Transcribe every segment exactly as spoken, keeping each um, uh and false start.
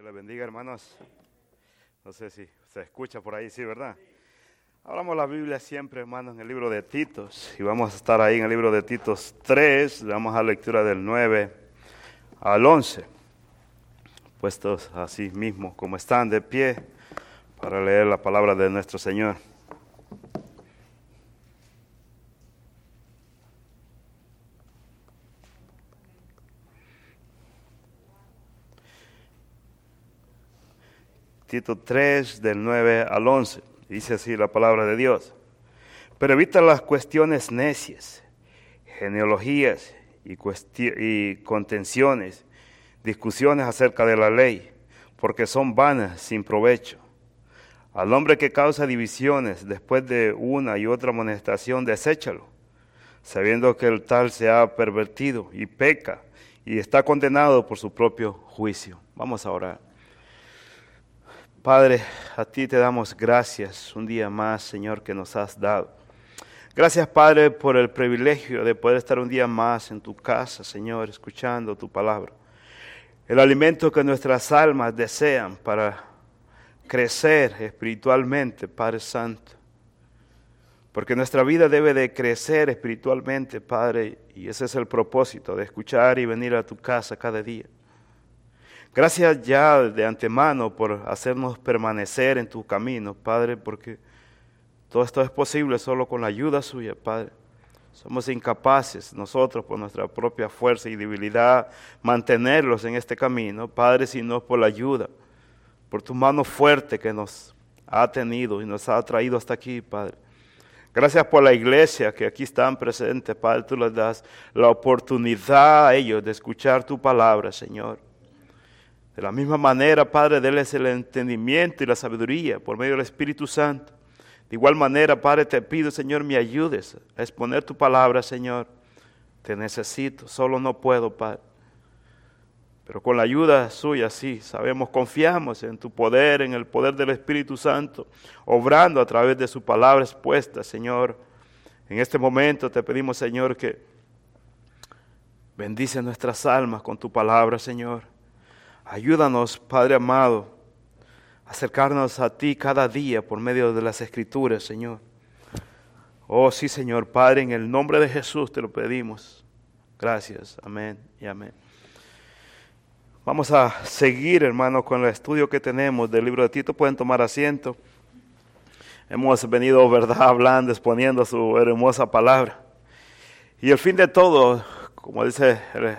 Dios les bendiga, hermanos. No sé si se escucha por ahí, sí, ¿verdad? Hablamos la Biblia siempre, hermanos, en el libro de Titos. Y vamos a estar ahí en el libro de Titos tres. Vamos a la lectura del nueve al once. Puestos así mismo, como están de pie, para leer la palabra de nuestro Señor. Tito tres, del nueve al once, dice así la palabra de Dios. Pero evita las cuestiones necias, genealogías y, cuesti- y contenciones, discusiones acerca de la ley, porque son vanas, sin provecho. Al hombre que causa divisiones después de una y otra amonestación, deséchalo, sabiendo que el tal se ha pervertido y peca y está condenado por su propio juicio. Vamos a orar. Padre, a ti te damos gracias un día más, Señor, que nos has dado. Gracias, Padre, por el privilegio de poder estar un día más en tu casa, Señor, escuchando tu palabra. El alimento que nuestras almas desean para crecer espiritualmente, Padre Santo. Porque nuestra vida debe de crecer espiritualmente, Padre, y ese es el propósito, de escuchar y venir a tu casa cada día. Gracias ya de antemano por hacernos permanecer en tu camino, Padre, porque todo esto es posible solo con la ayuda suya, Padre. Somos incapaces nosotros por nuestra propia fuerza y debilidad mantenerlos en este camino, Padre, sino por la ayuda, por tu mano fuerte que nos ha tenido y nos ha traído hasta aquí, Padre. Gracias por la iglesia que aquí están presentes, Padre. Tú les das la oportunidad a ellos de escuchar tu palabra, Señor. De la misma manera, Padre, déles el entendimiento y la sabiduría por medio del Espíritu Santo. De igual manera, Padre, te pido, Señor, me ayudes a exponer tu palabra, Señor. Te necesito, solo no puedo, Padre. Pero con la ayuda suya, sí, sabemos, confiamos en tu poder, en el poder del Espíritu Santo, obrando a través de su palabra expuesta, Señor. En este momento te pedimos, Señor, que bendice nuestras almas con tu palabra, Señor. Ayúdanos, Padre amado, a acercarnos a ti cada día por medio de las Escrituras, Señor. Oh, sí, Señor, Padre, en el nombre de Jesús te lo pedimos. Gracias, amén y amén. Vamos a seguir, hermano, con el estudio que tenemos del libro de Tito. Pueden tomar asiento. Hemos venido, ¿verdad?, hablando, exponiendo su hermosa palabra. Y el fin de todo, como dice el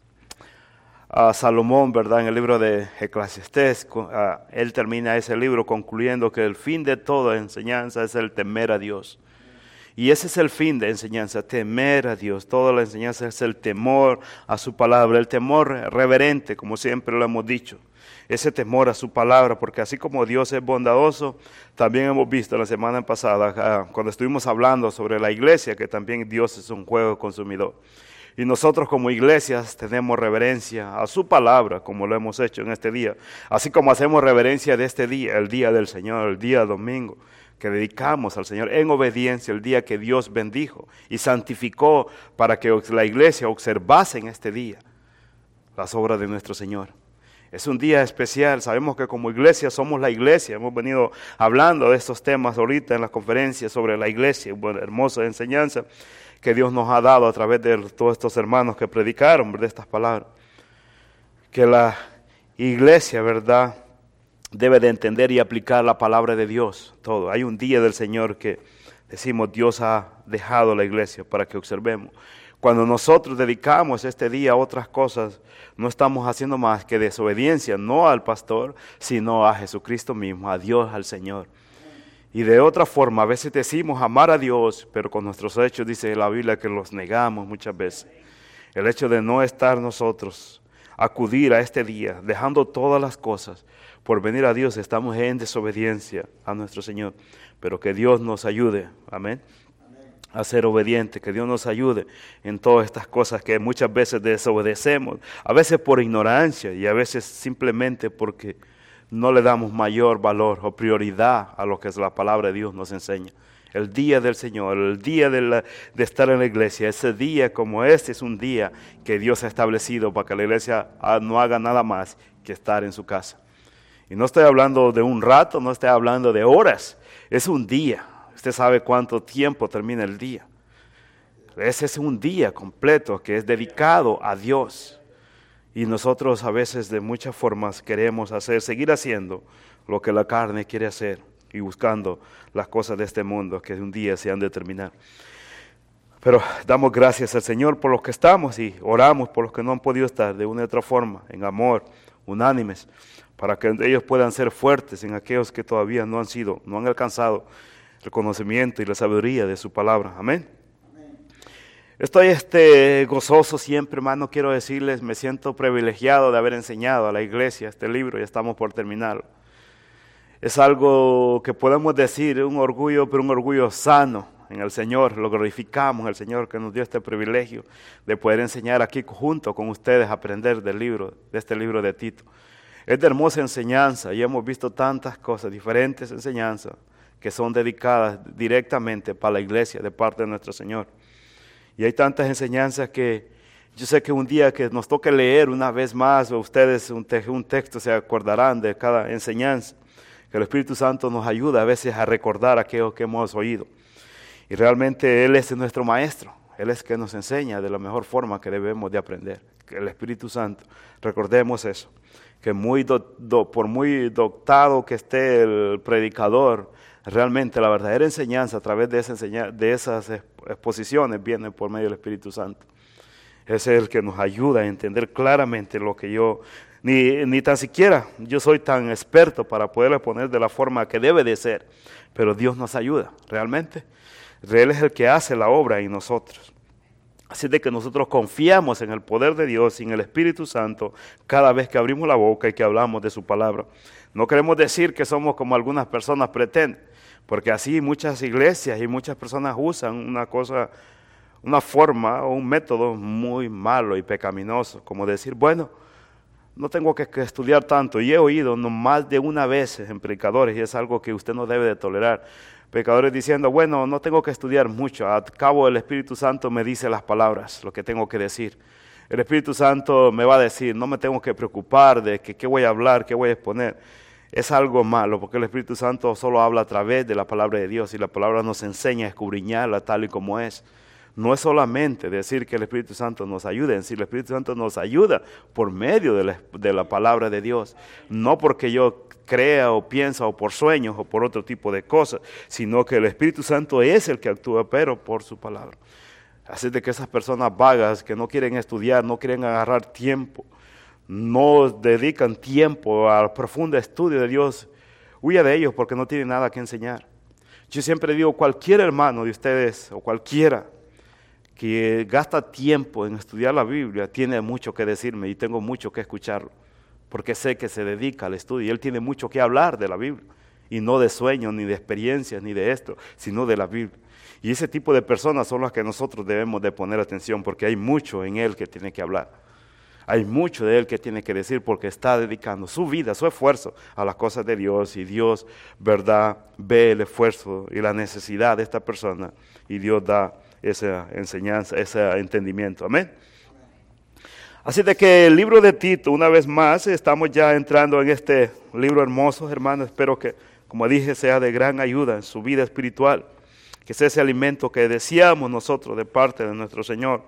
a Salomón, ¿verdad?, en el libro de Eclesiastés, uh, él termina ese libro concluyendo que el fin de toda enseñanza es el temer a Dios. Y ese es el fin de enseñanza, temer a Dios. Toda la enseñanza es el temor a su palabra, el temor reverente, como siempre lo hemos dicho. Ese temor a su palabra, porque así como Dios es bondadoso, también hemos visto la semana pasada, uh, cuando estuvimos hablando sobre la iglesia, que también Dios es un juego consumidor. Y nosotros como iglesias tenemos reverencia a su palabra, como lo hemos hecho en este día. Así como hacemos reverencia de este día, el día del Señor, el día domingo, que dedicamos al Señor en obediencia, el día que Dios bendijo y santificó para que la iglesia observase en este día las obras de nuestro Señor. Es un día especial, sabemos que como iglesia somos la iglesia. Hemos venido hablando de estos temas ahorita en las conferencias sobre la iglesia, una hermosa enseñanza que Dios nos ha dado a través de todos estos hermanos que predicaron de estas palabras. Que la iglesia, ¿verdad?, debe de entender y aplicar la palabra de Dios, todo. Hay un día del Señor que decimos Dios ha dejado la iglesia para que observemos. Cuando nosotros dedicamos este día a otras cosas, no estamos haciendo más que desobediencia, no al pastor, sino a Jesucristo mismo, a Dios, al Señor. Y de otra forma, a veces decimos amar a Dios, pero con nuestros hechos dice la Biblia que los negamos muchas veces. El hecho de no estar nosotros, acudir a este día, dejando todas las cosas por venir a Dios, estamos en desobediencia a nuestro Señor. Pero que Dios nos ayude, amén, a ser obediente, que Dios nos ayude en todas estas cosas que muchas veces desobedecemos, a veces por ignorancia y a veces simplemente porque no le damos mayor valor o prioridad a lo que es la palabra de Dios nos enseña. El día del Señor, el día de, la, de estar en la iglesia, ese día como este es un día que Dios ha establecido para que la iglesia no haga nada más que estar en su casa. Y no estoy hablando de un rato, no estoy hablando de horas, es un día. Usted sabe cuánto tiempo termina el día. Ese es un día completo que es dedicado a Dios. Y nosotros a veces de muchas formas queremos hacer, seguir haciendo lo que la carne quiere hacer y buscando las cosas de este mundo que un día se han de terminar. Pero damos gracias al Señor por los que estamos y oramos por los que no han podido estar de una u otra forma, en amor, unánimes, para que ellos puedan ser fuertes en aquellos que todavía no han sido, no han alcanzado el conocimiento y la sabiduría de su palabra. Amén. Estoy este, gozoso siempre, hermano, quiero decirles, me siento privilegiado de haber enseñado a la iglesia este libro, ya estamos por terminarlo. Es algo que podemos decir, un orgullo, pero un orgullo sano en el Señor, lo glorificamos al Señor que nos dio este privilegio de poder enseñar aquí junto con ustedes, aprender del libro, de este libro de Tito. Es de hermosa enseñanza y hemos visto tantas cosas, diferentes enseñanzas que son dedicadas directamente para la iglesia de parte de nuestro Señor. Y hay tantas enseñanzas que yo sé que un día que nos toque leer una vez más, o ustedes un, te un texto se acordarán de cada enseñanza, que el Espíritu Santo nos ayuda a veces a recordar aquello que hemos oído. Y realmente Él es nuestro maestro, Él es que nos enseña de la mejor forma que debemos de aprender. Que el Espíritu Santo, recordemos eso, que muy do, do, por muy doctado que esté el predicador, realmente la verdadera enseñanza a través de, esa enseña, de esas exposiciones viene por medio del Espíritu Santo. Es el que nos ayuda a entender claramente lo que yo, ni, ni tan siquiera yo soy tan experto para poderle poner de la forma que debe de ser, pero Dios nos ayuda, realmente. Él es el que hace la obra en nosotros. Así de que nosotros confiamos en el poder de Dios y en el Espíritu Santo cada vez que abrimos la boca y que hablamos de su palabra. No queremos decir que somos como algunas personas pretenden, porque así muchas iglesias y muchas personas usan una cosa, una forma o un método muy malo y pecaminoso, como decir, bueno, no tengo que, que estudiar tanto. Y he oído no más de una vez en predicadores, y es algo que usted no debe de tolerar, predicadores diciendo, bueno, no tengo que estudiar mucho, al cabo el Espíritu Santo me dice las palabras, lo que tengo que decir. El Espíritu Santo me va a decir, no me tengo que preocupar de que, qué voy a hablar, qué voy a exponer. Es algo malo, porque el Espíritu Santo solo habla a través de la palabra de Dios, y la palabra nos enseña a escudriñarla tal y como es. No es solamente decir que el Espíritu Santo nos ayude, en sí el Espíritu Santo nos ayuda por medio de la, de la palabra de Dios, no porque yo crea o piensa o por sueños o por otro tipo de cosas, sino que el Espíritu Santo es el que actúa, pero por su palabra. Así de que esas personas vagas que no quieren estudiar, no quieren agarrar tiempo, no dedican tiempo al profundo estudio de Dios, huya de ellos porque no tienen nada que enseñar. Yo siempre digo, cualquier hermano de ustedes o cualquiera que gasta tiempo en estudiar la Biblia tiene mucho que decirme y tengo mucho que escucharlo, porque sé que se dedica al estudio y él tiene mucho que hablar de la Biblia, y no de sueños, ni de experiencias, ni de esto, sino de la Biblia. Y ese tipo de personas son las que nosotros debemos de poner atención, porque hay mucho en él que tiene que hablar. Hay mucho de él que tiene que decir porque está dedicando su vida, su esfuerzo a las cosas de Dios, y Dios, verdad, ve el esfuerzo y la necesidad de esta persona, y Dios da esa enseñanza, ese entendimiento. Amén. Así de que el libro de Tito, una vez más, estamos ya entrando en este libro hermoso, hermanos. Espero que, como dije, sea de gran ayuda en su vida espiritual, que sea ese alimento que deseamos nosotros de parte de nuestro Señor.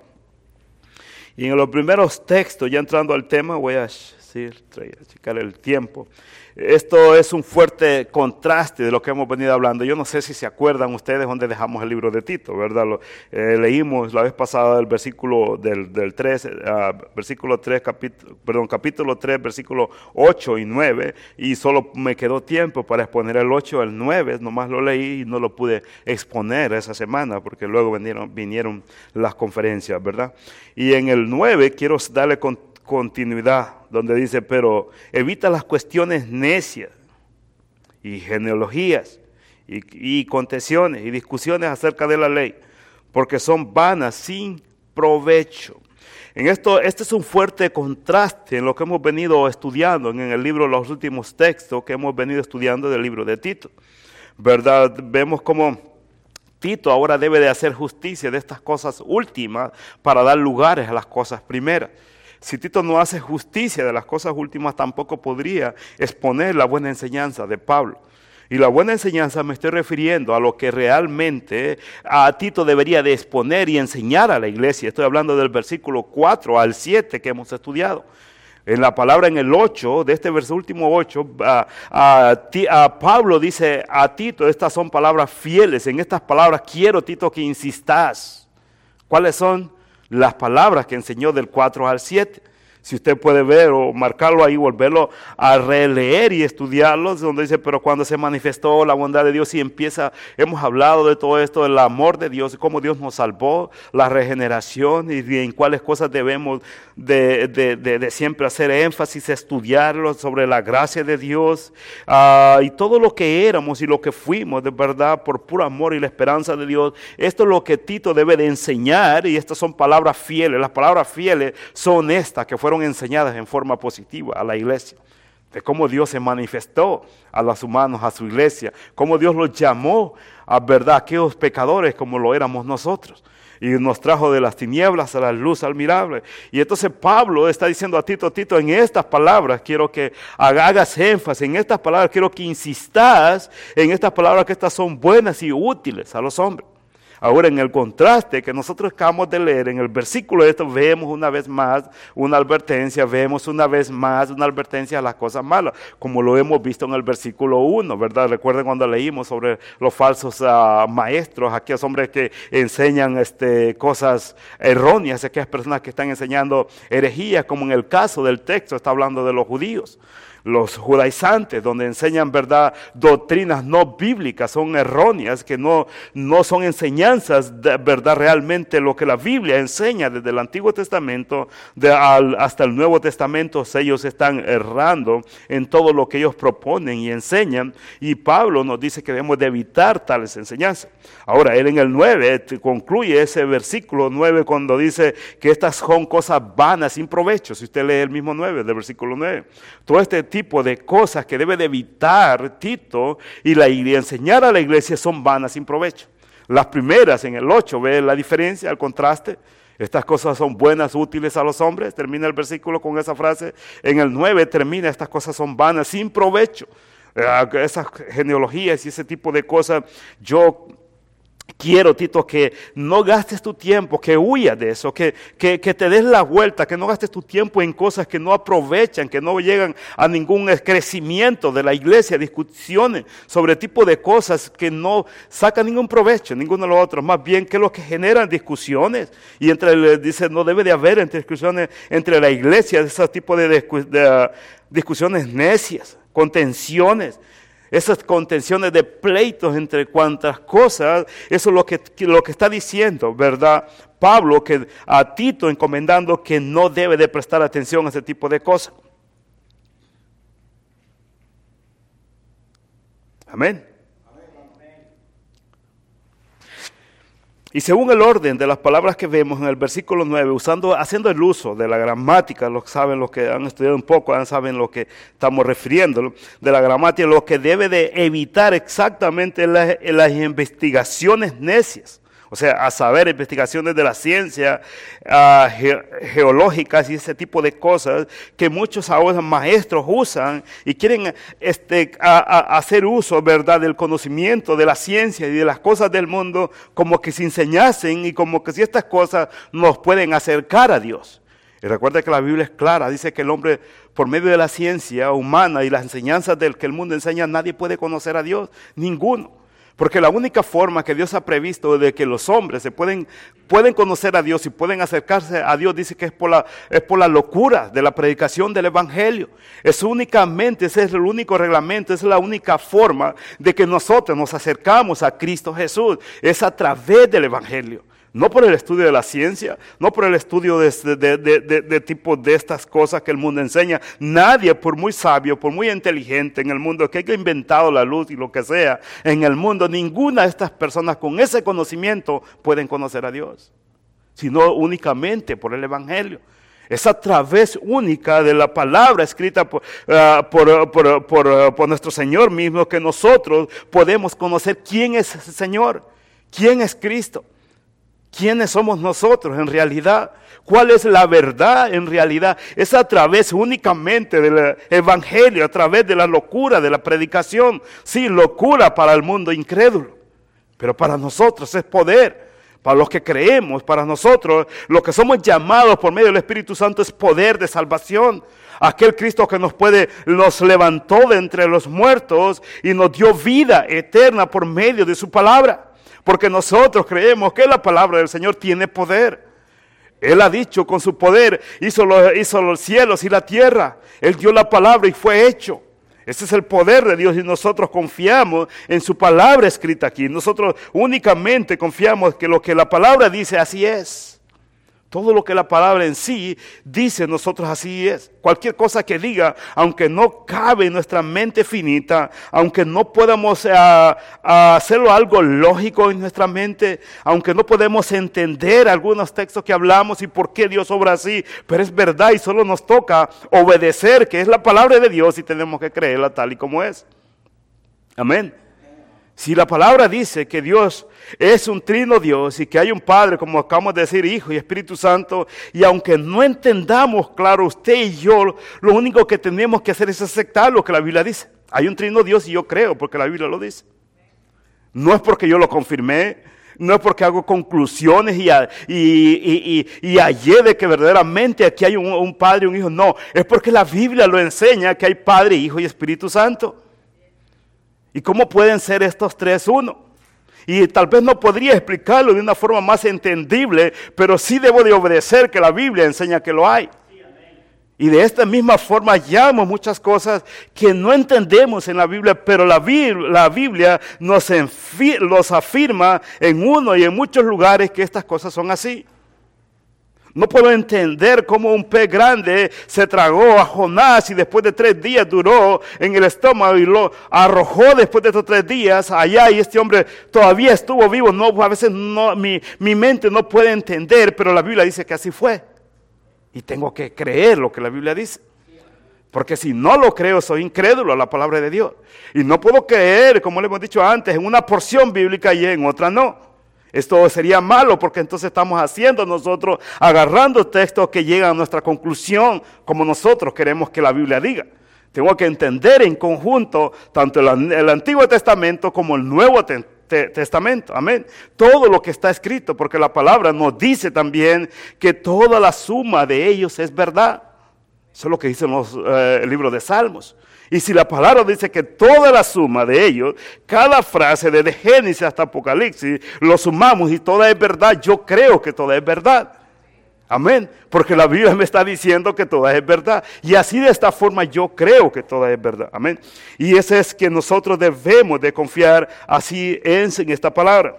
Y en los primeros textos, ya entrando al tema, voy a decir, a checar el tiempo. Esto es un fuerte contraste de lo que hemos venido hablando. Yo no sé si se acuerdan ustedes dónde dejamos el libro de Tito, ¿verdad? Lo, eh, leímos la vez pasada el versículo del, del tres, uh, versículo tres, capítulo, perdón, capítulo tres, versículo ocho y nueve, y solo me quedó tiempo para exponer el ocho, el nueve, nomás lo leí y no lo pude exponer esa semana, porque luego vinieron, vinieron las conferencias, ¿verdad? Y en el nueve quiero darle con, continuidad, donde dice, pero evita las cuestiones necias y genealogías y, y contenciones y discusiones acerca de la ley, porque son vanas, sin provecho. En esto, este es un fuerte contraste en lo que hemos venido estudiando en el libro, los últimos textos que hemos venido estudiando del libro de Tito, ¿verdad? Vemos cómo Tito ahora debe de hacer justicia de estas cosas últimas para dar lugares a las cosas primeras. Si Tito no hace justicia de las cosas últimas, tampoco podría exponer la buena enseñanza de Pablo. Y la buena enseñanza me estoy refiriendo a lo que realmente a Tito debería de exponer y enseñar a la iglesia. Estoy hablando del versículo cuatro al siete que hemos estudiado. En la palabra en el ocho, de este verso último ocho, a, a, a Pablo dice a Tito, estas son palabras fieles. En estas palabras quiero, Tito, que insistas. ¿Cuáles son las palabras que enseñó del cuatro al siete? Si usted puede ver o marcarlo ahí, volverlo a releer y estudiarlo, donde dice, pero cuando se manifestó la bondad de Dios y empieza, hemos hablado de todo esto, del amor de Dios, cómo Dios nos salvó, la regeneración y en cuáles cosas debemos de, de, de, de siempre hacer énfasis, estudiarlo sobre la gracia de Dios uh, y todo lo que éramos y lo que fuimos, de verdad, por puro amor y la esperanza de Dios. Esto es lo que Tito debe de enseñar y estas son palabras fieles. Las palabras fieles son estas que fueron enseñadas en forma positiva a la iglesia, de cómo Dios se manifestó a los humanos, a su iglesia, cómo Dios los llamó a verdad, aquellos pecadores como lo éramos nosotros, y nos trajo de las tinieblas a la luz admirable. Y entonces Pablo está diciendo a Tito, Tito, en estas palabras quiero que hagas énfasis, en estas palabras quiero que insistas, en estas palabras que estas son buenas y útiles a los hombres. Ahora, en el contraste que nosotros acabamos de leer, en el versículo de esto, vemos una vez más una advertencia, vemos una vez más una advertencia a las cosas malas, como lo hemos visto en el versículo uno, ¿verdad? Recuerden cuando leímos sobre los falsos uh, maestros, aquellos hombres que enseñan este, cosas erróneas, aquellas personas que están enseñando herejías, como en el caso del texto, está hablando de los judíos. Los judaizantes, donde enseñan verdad, doctrinas no bíblicas, son erróneas, que no, no son enseñanzas de verdad realmente lo que la Biblia enseña desde el Antiguo Testamento de al, hasta el Nuevo Testamento. Ellos están errando en todo lo que ellos proponen y enseñan, y Pablo nos dice que debemos de evitar tales enseñanzas. Ahora, él en el nueve concluye ese versículo nueve cuando dice que estas son cosas vanas, sin provecho. Si usted lee el mismo nueve, del versículo nueve, todo este tipo de cosas que debe de evitar Tito y, la, y enseñar a la iglesia son vanas, sin provecho. Las primeras en el ocho, ve la diferencia, el contraste. Estas cosas son buenas, útiles a los hombres. Termina el versículo con esa frase. En el nueve termina, estas cosas son vanas, sin provecho. Uh, esas genealogías y ese tipo de cosas, yo quiero, Tito, que no gastes tu tiempo, que huyas de eso, que, que, que te des la vuelta, que no gastes tu tiempo en cosas que no aprovechan, que no llegan a ningún crecimiento de la iglesia, discusiones sobre tipo de cosas que no sacan ningún provecho, ninguno de los otros, más bien que lo que generan discusiones, y entre, dice, no debe de haber entre discusiones entre la iglesia, de ese tipo de, discu de uh, discusiones necias, contenciones, esas contenciones de pleitos entre cuantas cosas. Eso es lo que, lo que está diciendo, ¿verdad? Pablo, que a Tito encomendando que no debe de prestar atención a ese tipo de cosas. Amén. Y según el orden de las palabras que vemos en el versículo nueve, usando, haciendo el uso de la gramática, lo saben los que han estudiado un poco, saben lo que estamos refiriendo, de la gramática, lo que debe de evitar exactamente las, las investigaciones necias. O sea, a saber, investigaciones de la ciencia, uh, ge geológicas y ese tipo de cosas que muchos ahora maestros usan y quieren este, a, a hacer uso, ¿verdad?, del conocimiento de la ciencia y de las cosas del mundo, como que se enseñasen y como que si estas cosas nos pueden acercar a Dios. Y recuerda que la Biblia es clara, dice que el hombre, por medio de la ciencia humana y las enseñanzas del que el mundo enseña, nadie puede conocer a Dios, ninguno. Porque la única forma que Dios ha previsto de que los hombres se pueden, pueden conocer a Dios y pueden acercarse a Dios, dice que es por la, es por la locura de la predicación del Evangelio. Es únicamente, ese es el único reglamento, es la única forma de que nosotros nos acercamos a Cristo Jesús. Es a través del Evangelio. No por el estudio de la ciencia, no por el estudio de, de, de, de, de tipo de estas cosas que el mundo enseña. Nadie, por muy sabio, por muy inteligente en el mundo, que haya inventado la luz y lo que sea, en el mundo, ninguna de estas personas con ese conocimiento pueden conocer a Dios, sino únicamente por el Evangelio. Es a través única de la palabra escrita por, uh, por, por, por, uh, por nuestro Señor mismo que nosotros podemos conocer quién es ese Señor, quién es Cristo. ¿Quiénes somos nosotros en realidad? ¿Cuál es la verdad en realidad? Es a través únicamente del evangelio, a través de la locura, de la predicación. Sí, locura para el mundo incrédulo, pero para nosotros es poder. Para los que creemos, para nosotros, los que somos llamados por medio del Espíritu Santo es poder de salvación. Aquel Cristo que nos puede, nos levantó de entre los muertos y nos dio vida eterna por medio de su palabra. Porque nosotros creemos que la palabra del Señor tiene poder. Él ha dicho con su poder, hizo los, hizo los cielos y la tierra. Él dio la palabra y fue hecho. Ese es el poder de Dios y nosotros confiamos en su palabra escrita aquí. Nosotros únicamente confiamos que lo que la palabra dice así es. Todo lo que la palabra en sí dice, nosotros así es. Cualquier cosa que diga, aunque no cabe en nuestra mente finita, aunque no podamos uh, uh, hacerlo algo lógico en nuestra mente, aunque no podemos entender algunos textos que hablamos y por qué Dios obra así, pero es verdad y solo nos toca obedecer, que es la palabra de Dios y tenemos que creerla tal y como es. Amén. Si la palabra dice que Dios es un trino Dios y que hay un Padre, como acabamos de decir, Hijo y Espíritu Santo, y aunque no entendamos, claro, usted y yo, lo único que tenemos que hacer es aceptar lo que la Biblia dice. Hay un trino Dios y yo creo porque la Biblia lo dice. No es porque yo lo confirmé, no es porque hago conclusiones y, y, y, y, y hallé de que verdaderamente aquí hay un, un Padre y un Hijo. No, es porque la Biblia lo enseña que hay Padre, Hijo y Espíritu Santo. ¿Y cómo pueden ser estos tres uno? Y tal vez no podría explicarlo de una forma más entendible, pero sí debo de obedecer que la Biblia enseña que lo hay. Y de esta misma forma hallamos muchas cosas que no entendemos en la Biblia, pero la Biblia, la Biblia nos, enfi- nos afirma en uno y en muchos lugares que estas cosas son así. No puedo entender cómo un pez grande se tragó a Jonás y después de tres días duró en el estómago y lo arrojó después de estos tres días allá y este hombre todavía estuvo vivo. No, a veces no, mi, mi mente no puede entender, pero la Biblia dice que así fue. Y tengo que creer lo que la Biblia dice. Porque si no lo creo, soy incrédulo a la palabra de Dios. Y no puedo creer, como le hemos dicho antes, en una porción bíblica y en otra no. Esto sería malo porque entonces estamos haciendo nosotros, agarrando textos que llegan a nuestra conclusión como nosotros queremos que la Biblia diga. Tengo que entender en conjunto tanto el, el Antiguo Testamento como el Nuevo te, te, Testamento. Amén. Todo lo que está escrito, porque la palabra nos dice también que toda la suma de ellos es verdad. Eso es lo que dicen los eh, el libro de Salmos. Y si la palabra dice que toda la suma de ellos, cada frase desde Génesis hasta Apocalipsis, lo sumamos y toda es verdad, yo creo que toda es verdad. Amén. Porque la Biblia me está diciendo que toda es verdad. Y así de esta forma yo creo que toda es verdad. Amén. Y eso es que nosotros debemos de confiar así en, en esta palabra.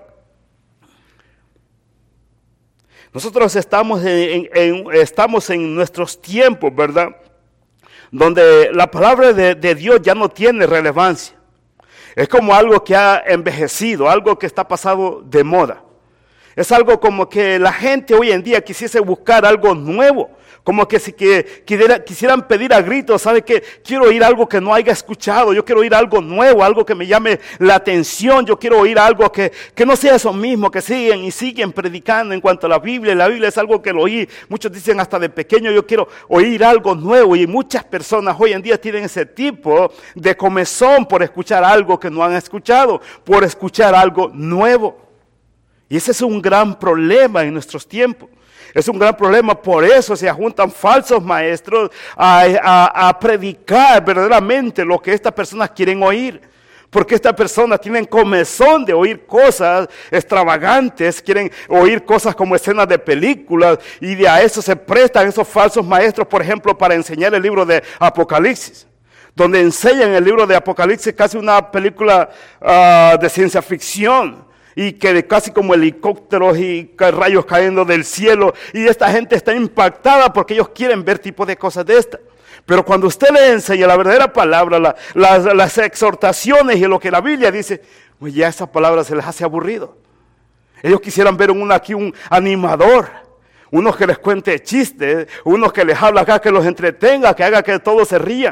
Nosotros estamos en, en, estamos en nuestros tiempos, ¿verdad?, donde la palabra de, de Dios ya no tiene relevancia. Es como algo que ha envejecido, algo que está pasado de moda. Es algo como que la gente hoy en día quisiese buscar algo nuevo. Como que si que, quisiera, quisieran pedir a gritos, ¿sabe qué? Quiero oír algo que no haya escuchado, yo quiero oír algo nuevo, algo que me llame la atención, yo quiero oír algo que, que no sea eso mismo, que siguen y siguen predicando en cuanto a la Biblia. La Biblia es algo que lo oí, muchos dicen hasta de pequeño, yo quiero oír algo nuevo, y muchas personas hoy en día tienen ese tipo de comezón por escuchar algo que no han escuchado, por escuchar algo nuevo. Y ese es un gran problema en nuestros tiempos. Es un gran problema, por eso se juntan falsos maestros a, a, a predicar verdaderamente lo que estas personas quieren oír. Porque estas personas tienen comezón de oír cosas extravagantes, quieren oír cosas como escenas de películas, y de a eso se prestan esos falsos maestros, por ejemplo, para enseñar el libro de Apocalipsis. Donde enseñan el libro de Apocalipsis casi una película uh, de ciencia ficción. Y que casi como helicópteros y rayos cayendo del cielo. Y esta gente está impactada porque ellos quieren ver tipo de cosas de estas. Pero cuando usted le enseña la verdadera palabra, la, las, las exhortaciones y lo que la Biblia dice, pues ya esa palabra se les hace aburrido. Ellos quisieran ver un, aquí un animador, unos que les cuente chistes, unos que les habla acá, que los entretenga, que haga que todos se rían.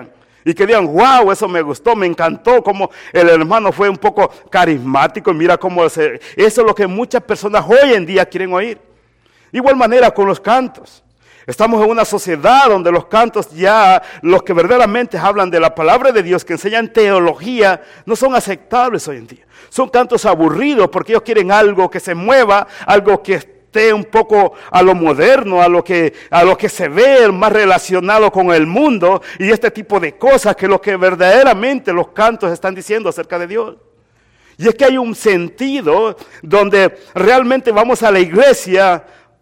Y que digan, wow, eso me gustó, me encantó, como el hermano fue un poco carismático. Y mira cómo se, eso es lo que muchas personas hoy en día quieren oír. De igual manera con los cantos. Estamos en una sociedad donde los cantos ya, los que verdaderamente hablan de la palabra de Dios, que enseñan teología, no son aceptables hoy en día. Son cantos aburridos porque ellos quieren algo que se mueva, algo que esté un poco a lo moderno, a lo que, a lo que se ve más relacionado con el mundo y este tipo de cosas, que lo que verdaderamente los cantos están diciendo acerca de Dios. Y es que hay un sentido donde realmente vamos a la iglesia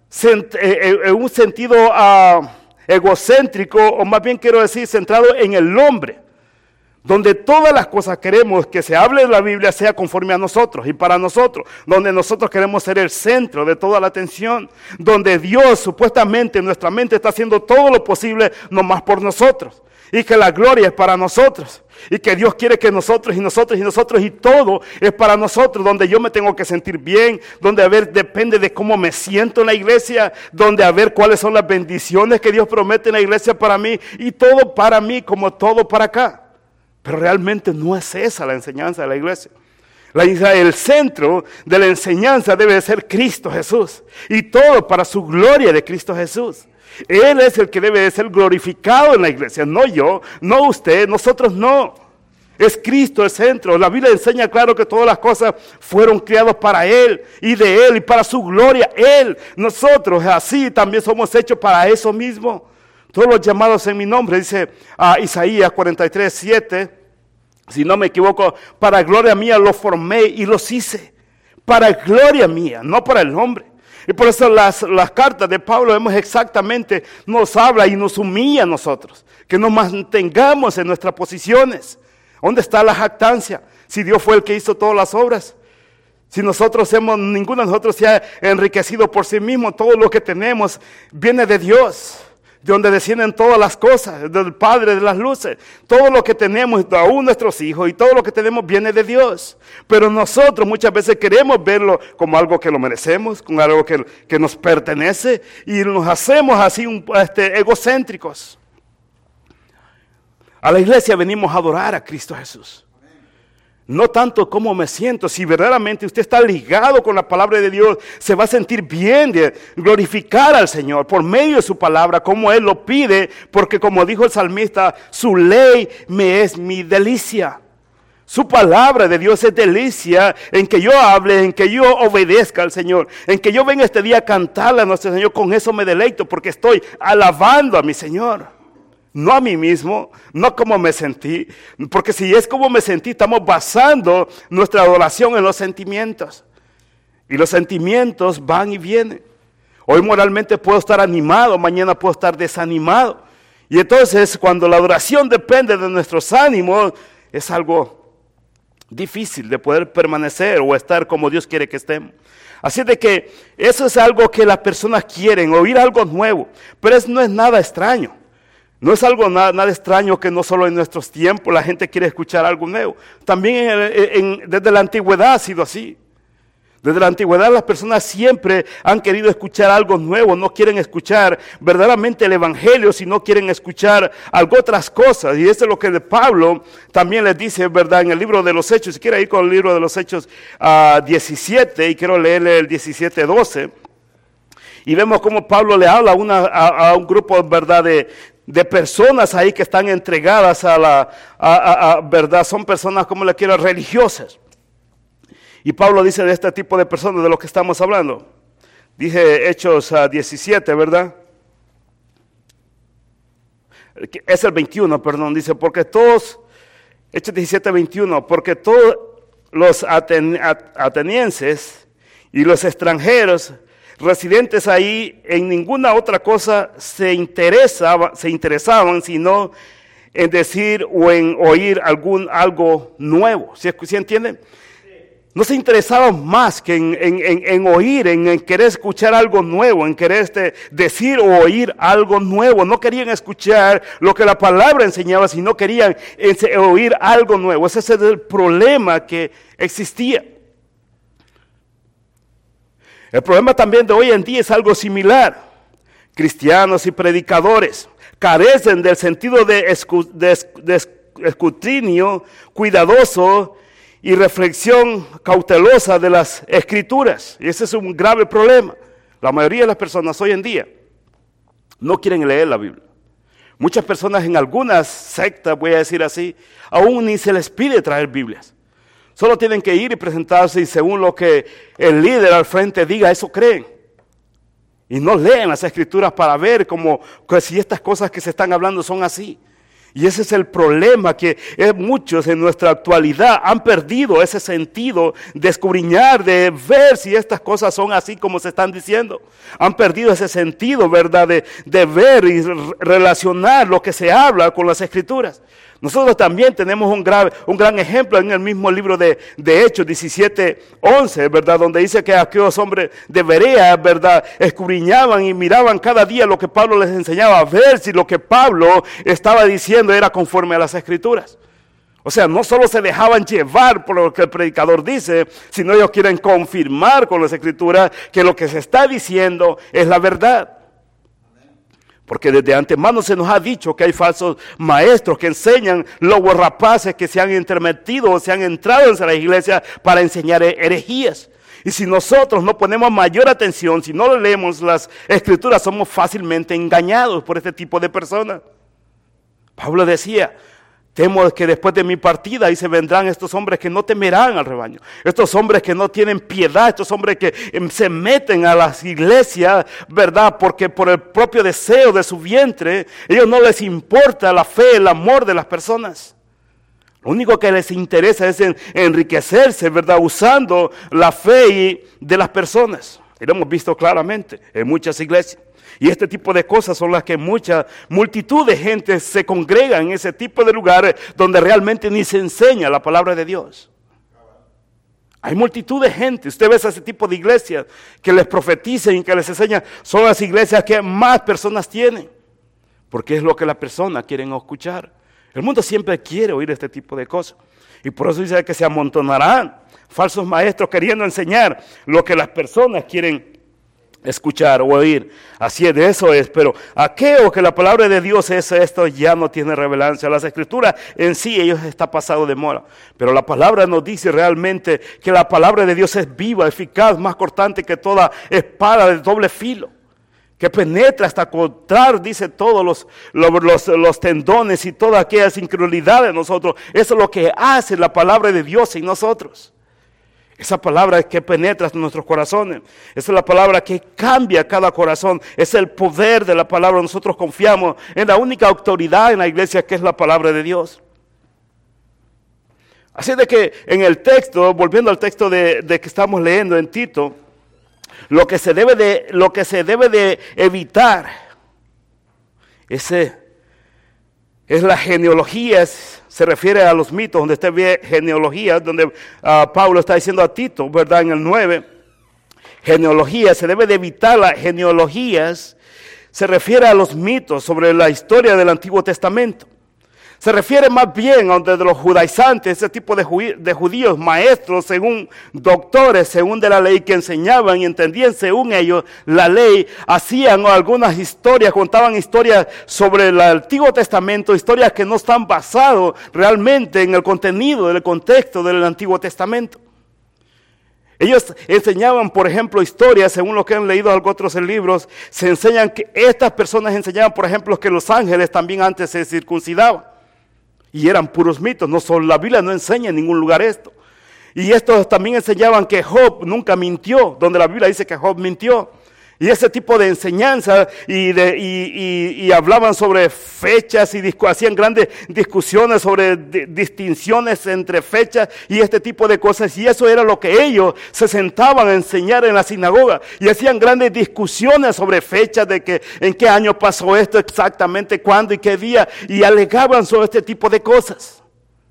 en un sentido uh, egocéntrico, o más bien quiero decir centrado en el hombre, donde todas las cosas queremos que se hable de la Biblia sea conforme a nosotros y para nosotros, donde nosotros queremos ser el centro de toda la atención, donde Dios supuestamente en nuestra mente está haciendo todo lo posible nomás por nosotros, y que la gloria es para nosotros, y que Dios quiere que nosotros y nosotros y nosotros y todo es para nosotros, donde yo me tengo que sentir bien, donde a ver depende de cómo me siento en la iglesia, donde a ver cuáles son las bendiciones que Dios promete en la iglesia para mí, y todo para mí como todo para acá. Pero realmente no es esa la enseñanza de la iglesia. La, el centro de la enseñanza debe de ser Cristo Jesús. Y todo para su gloria de Cristo Jesús. Él es el que debe de ser glorificado en la iglesia. No yo, no usted, nosotros no. Es Cristo el centro. La Biblia enseña claro que todas las cosas fueron creadas para Él. Y de Él y para su gloria. Él, nosotros así también somos hechos para eso mismo. Todos los llamados en mi nombre, dice uh, Isaías cuarenta y tres, siete, si no me equivoco, para gloria mía los formé y los hice. Para gloria mía, no para el hombre. Y por eso las, las cartas de Pablo vemos exactamente, nos habla y nos humilla a nosotros. Que nos mantengamos en nuestras posiciones. ¿Dónde está la jactancia? Si Dios fue el que hizo todas las obras. Si nosotros hemos, ninguno de nosotros se ha enriquecido por sí mismo, todo lo que tenemos viene de Dios. De donde descienden todas las cosas, del Padre de las luces. Todo lo que tenemos, aún nuestros hijos, y todo lo que tenemos viene de Dios. Pero nosotros muchas veces queremos verlo como algo que lo merecemos, como algo que, que nos pertenece, y nos hacemos así un, este, egocéntricos. A la iglesia venimos a adorar a Cristo Jesús. No tanto cómo me siento. Si verdaderamente usted está ligado con la palabra de Dios, se va a sentir bien de glorificar al Señor por medio de su palabra, como Él lo pide, porque como dijo el salmista, su ley me es mi delicia. Su palabra de Dios es delicia en que yo hable, en que yo obedezca al Señor, en que yo venga este día a cantarle a nuestro Señor. Con eso me deleito, porque estoy alabando a mi Señor. No a mí mismo, no como me sentí, porque si es como me sentí, estamos basando nuestra adoración en los sentimientos. Y los sentimientos van y vienen. Hoy moralmente puedo estar animado, mañana puedo estar desanimado. Y entonces cuando la adoración depende de nuestros ánimos, es algo difícil de poder permanecer o estar como Dios quiere que estemos. Así de que eso es algo que las personas quieren, oír algo nuevo, pero eso no es nada extraño. No es algo nada, nada extraño que no solo en nuestros tiempos la gente quiere escuchar algo nuevo. También en, en, desde la antigüedad ha sido así. Desde la antigüedad las personas siempre han querido escuchar algo nuevo. No quieren escuchar verdaderamente el evangelio, sino quieren escuchar algo otras cosas. Y eso es lo que de Pablo también les dice, ¿verdad? En el libro de los Hechos. Si quiere ir con el libro de los Hechos uh, diecisiete, y quiero leerle el diecisiete doce. Y vemos cómo Pablo le habla a, una, a, a un grupo, ¿verdad?, de, de personas ahí que están entregadas a la, a, a, a, ¿verdad? Son personas, como le quiero, religiosas. Y Pablo dice de este tipo de personas de lo que estamos hablando. Dije Hechos uh, diecisiete, ¿verdad? Es el veintiuno, perdón, dice, porque todos, Hechos diecisiete, veintiuno, porque todos los aten, atenienses y los extranjeros residentes ahí en ninguna otra cosa se interesaba, se interesaban, sino en decir o en oír algún algo nuevo. ¿Sí, ¿sí entienden? No se interesaban más que en, en, en, en oír, en, en querer escuchar algo nuevo, en querer este, decir o oír algo nuevo. No querían escuchar lo que la palabra enseñaba, sino querían oír algo nuevo. Ese es el problema que existía. El problema también de hoy en día es algo similar. Cristianos y predicadores carecen del sentido de, escu, de, de escrutinio cuidadoso y reflexión cautelosa de las Escrituras. Y ese es un grave problema. La mayoría de las personas hoy en día no quieren leer la Biblia. Muchas personas en algunas sectas, voy a decir así, aún ni se les pide traer Biblias. Solo tienen que ir y presentarse y según lo que el líder al frente diga, eso creen. Y no leen las Escrituras para ver cómo, que si estas cosas que se están hablando son así. Y ese es el problema, que es muchos en nuestra actualidad han perdido ese sentido de escudriñar, de ver si estas cosas son así como se están diciendo. Han perdido ese sentido, ¿verdad?, de, de ver y relacionar lo que se habla con las Escrituras. Nosotros también tenemos un, grave, un gran ejemplo en el mismo libro de, de Hechos diecisiete once, ¿verdad?, donde dice que aquellos hombres de Berea, ¿verdad?, escudriñaban y miraban cada día lo que Pablo les enseñaba, a ver si lo que Pablo estaba diciendo era conforme a las Escrituras. O sea, no solo se dejaban llevar por lo que el predicador dice, sino ellos quieren confirmar con las Escrituras que lo que se está diciendo es la verdad. Porque desde antemano se nos ha dicho que hay falsos maestros que enseñan, lobos rapaces que se han intermetido o se han entrado en las iglesias para enseñar herejías. Y si nosotros no ponemos mayor atención, si no leemos las Escrituras, somos fácilmente engañados por este tipo de personas. Pablo decía, temo que después de mi partida ahí se vendrán estos hombres que no temerán al rebaño. Estos hombres que no tienen piedad, estos hombres que se meten a las iglesias, ¿verdad? Porque por el propio deseo de su vientre, ellos no les importa la fe, el amor de las personas. Lo único que les interesa es en, enriquecerse, ¿verdad? Usando la fe de las personas. Y lo hemos visto claramente en muchas iglesias. Y este tipo de cosas son las que mucha multitud de gente se congrega en ese tipo de lugares donde realmente ni se enseña la palabra de Dios. Hay multitud de gente, usted ve ese tipo de iglesias que les profetizan y que les enseñan, son las iglesias que más personas tienen, porque es lo que las personas quieren escuchar. El mundo siempre quiere oír este tipo de cosas y por eso dice que se amontonarán falsos maestros queriendo enseñar lo que las personas quieren escuchar o oír. Así es, de eso es, pero aquello que la palabra de Dios es esto, ya no tiene relevancia. Las Escrituras en sí, ellos está pasado de moda, pero la palabra nos dice realmente que la palabra de Dios es viva, eficaz, más cortante que toda espada de doble filo, que penetra hasta cortar, dice, todos los, los, los, los tendones y todas aquellas incredulidades de nosotros. Eso es lo que hace la palabra de Dios en nosotros. Esa palabra que penetra en nuestros corazones, esa es la palabra que cambia cada corazón, es el poder de la palabra. Nosotros confiamos en la única autoridad en la iglesia, que es la palabra de Dios. Así de que en el texto, volviendo al texto de, de que estamos leyendo en Tito, lo que se debe de, lo que se debe de evitar ese, es la genealogía. Se refiere a los mitos, donde usted ve genealogía, donde uh, Pablo está diciendo a Tito, ¿verdad? En el nueve, genealogía, se debe de evitar las genealogías, se refiere a los mitos sobre la historia del Antiguo Testamento. Se refiere más bien a donde de los judaizantes, ese tipo de, ju- de judíos, maestros, según doctores, según de la ley, que enseñaban y entendían según ellos la ley, hacían algunas historias, contaban historias sobre el Antiguo Testamento, historias que no están basadas realmente en el contenido, en el contexto del Antiguo Testamento. Ellos enseñaban, por ejemplo, historias, según lo que han leído algunos otros libros, se enseñan que estas personas enseñaban, por ejemplo, que los ángeles también antes se circuncidaban. Y eran puros mitos, no solo la Biblia no enseña en ningún lugar esto. Y estos también enseñaban que Job nunca mintió, donde la Biblia dice que Job mintió. Y ese tipo de enseñanza, y, de, y, y, y hablaban sobre fechas y discu- hacían grandes discusiones sobre di- distinciones entre fechas y este tipo de cosas. Y eso era lo que ellos se sentaban a enseñar en la sinagoga. Y hacían grandes discusiones sobre fechas, de que en qué año pasó esto exactamente, cuándo y qué día. Y alegaban sobre este tipo de cosas.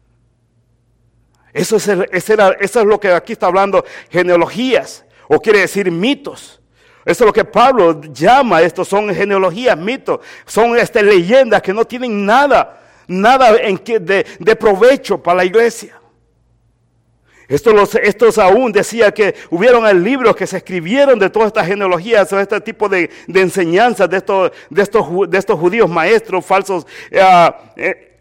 Eso es, el, ese era, eso es lo que aquí está hablando, genealogías, o quiere decir mitos. Eso es lo que Pablo llama, estos son genealogías, mitos, son este, leyendas que no tienen nada, nada en que de, de provecho para la iglesia. Estos, los, estos aún decía que hubieron libros que se escribieron de todas estas genealogías, o este tipo de, de enseñanzas de estos, de, estos, de estos judíos maestros, falsos, uh, eh,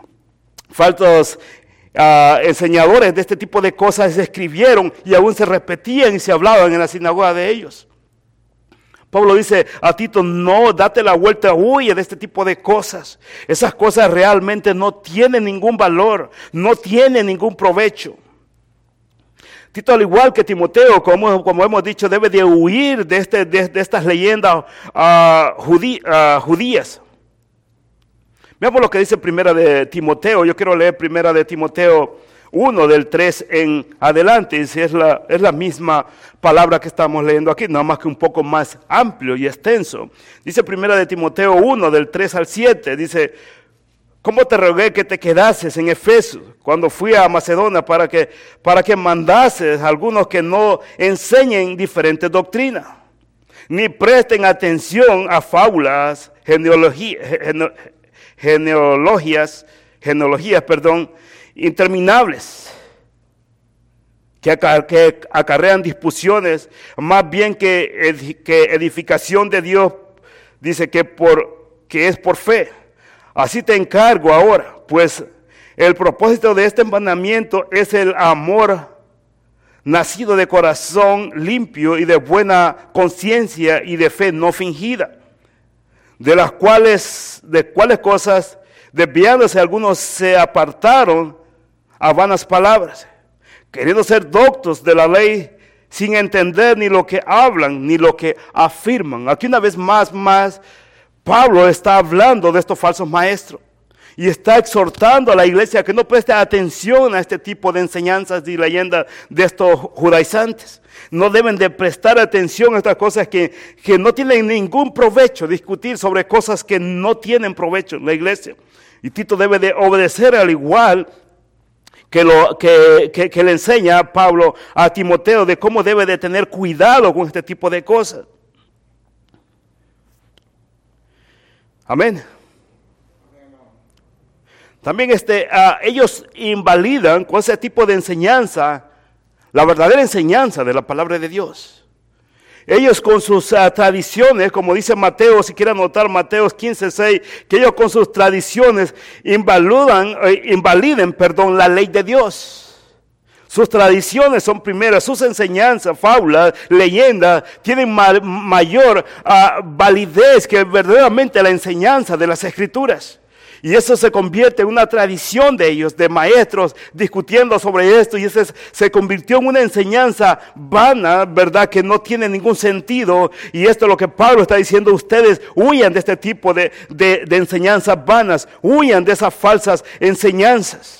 falsos uh, enseñadores de este tipo de cosas se escribieron y aún se repetían y se hablaban en la sinagoga de ellos. Pablo dice a Tito, no, date la vuelta, huye de este tipo de cosas. Esas cosas realmente no tienen ningún valor, no tienen ningún provecho. Tito, al igual que Timoteo, como, como hemos dicho, debe de huir de, este, de, de estas leyendas uh, judí, uh, judías. Veamos lo que dice primera de Timoteo. Yo quiero leer primera de Timoteo uno, del tres en adelante. Y si es la, es la misma palabra que estamos leyendo aquí, nada más que un poco más amplio y extenso. Dice primera de Timoteo uno, del tres al siete, dice: ¿cómo te rogué que te quedases en Efeso cuando fui a Macedonia para que, para que mandases a algunos que no enseñen diferentes doctrinas, ni presten atención a fábulas, genealogía, gene, genealogías, genealogías, perdón, interminables, que, acar, que acarrean discusiones, más bien que, ed, que edificación de Dios, dice que, por, que es por fe. Así te encargo ahora, pues el propósito de este mandamiento es el amor nacido de corazón limpio y de buena conciencia y de fe no fingida, de las cuales, de cuáles cosas, desviándose algunos se apartaron a vanas palabras, queriendo ser doctos de la ley, sin entender ni lo que hablan ni lo que afirman. Aquí una vez más, más, Pablo está hablando de estos falsos maestros y está exhortando a la iglesia que no preste atención a este tipo de enseñanzas y leyendas de estos judaizantes. No deben de prestar atención a estas cosas que, que no tienen ningún provecho, discutir sobre cosas que no tienen provecho en la iglesia. Y Tito debe de obedecer al igual que, lo, que, que, que le enseña Pablo a Timoteo de cómo debe de tener cuidado con este tipo de cosas. Amén. También este, uh, ellos invalidan con ese tipo de enseñanza la verdadera enseñanza de la palabra de Dios. Ellos con sus uh, tradiciones, como dice Mateo, si quieren anotar Mateo quince seis, que ellos con sus tradiciones invalidan, eh, invaliden, perdón, la ley de Dios. Sus tradiciones son primeras, sus enseñanzas, fábulas, leyendas, tienen ma mayor uh, validez que verdaderamente la enseñanza de las Escrituras. Y eso se convierte en una tradición de ellos, de maestros, discutiendo sobre esto. Y eso se convirtió en una enseñanza vana, ¿verdad? Que no tiene ningún sentido. Y esto es lo que Pablo está diciendo. Ustedes huyan de este tipo de, de, de enseñanzas vanas. Huyan de esas falsas enseñanzas.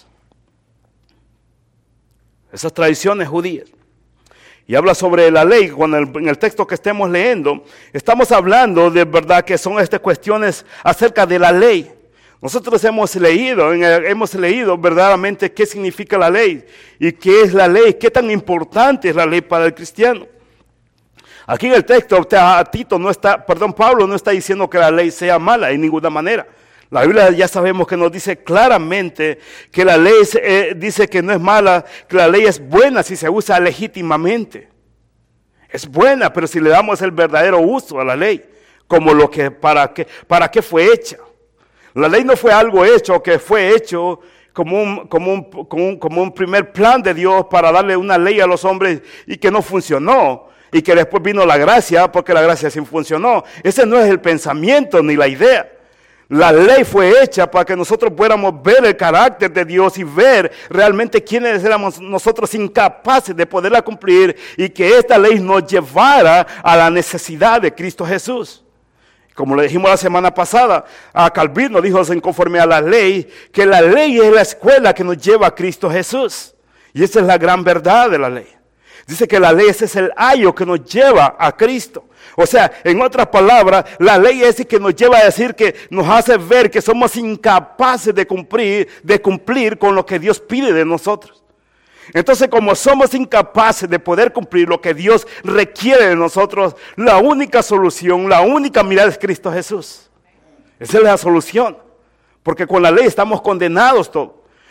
Esas tradiciones judías. Y habla sobre la ley. Cuando en el, en el texto que estemos leyendo, estamos hablando de verdad que son estas cuestiones acerca de la ley. Nosotros hemos leído, hemos leído verdaderamente qué significa la ley y qué es la ley, qué tan importante es la ley para el cristiano. Aquí en el texto, Tito no está, perdón, Pablo no está diciendo que la ley sea mala en ninguna manera. La Biblia ya sabemos que nos dice claramente que la ley eh, dice que no es mala, que la ley es buena si se usa legítimamente. Es buena, pero si le damos el verdadero uso a la ley, como lo que para qué para qué fue hecha. La ley no fue algo hecho que fue hecho como un, como, un, como, un, como un primer plan de Dios para darle una ley a los hombres y que no funcionó. Y que después vino la gracia porque la gracia sí funcionó. Ese no es el pensamiento ni la idea. La ley fue hecha para que nosotros pudiéramos ver el carácter de Dios y ver realmente quiénes éramos nosotros incapaces de poderla cumplir y que esta ley nos llevara a la necesidad de Cristo Jesús. Como le dijimos la semana pasada, a Calvino dijo en conforme a la ley, que la ley es la escuela que nos lleva a Cristo Jesús. Y esa es la gran verdad de la ley. Dice que la ley ese es el ayo que nos lleva a Cristo. O sea, en otras palabras, la ley es el que nos lleva a decir que nos hace ver que somos incapaces de cumplir, de cumplir con lo que Dios pide de nosotros. Entonces, como somos incapaces de poder cumplir lo que Dios requiere de nosotros, la única solución, la única mirada es Cristo Jesús. Esa es la solución. Porque con la ley estamos condenados todos.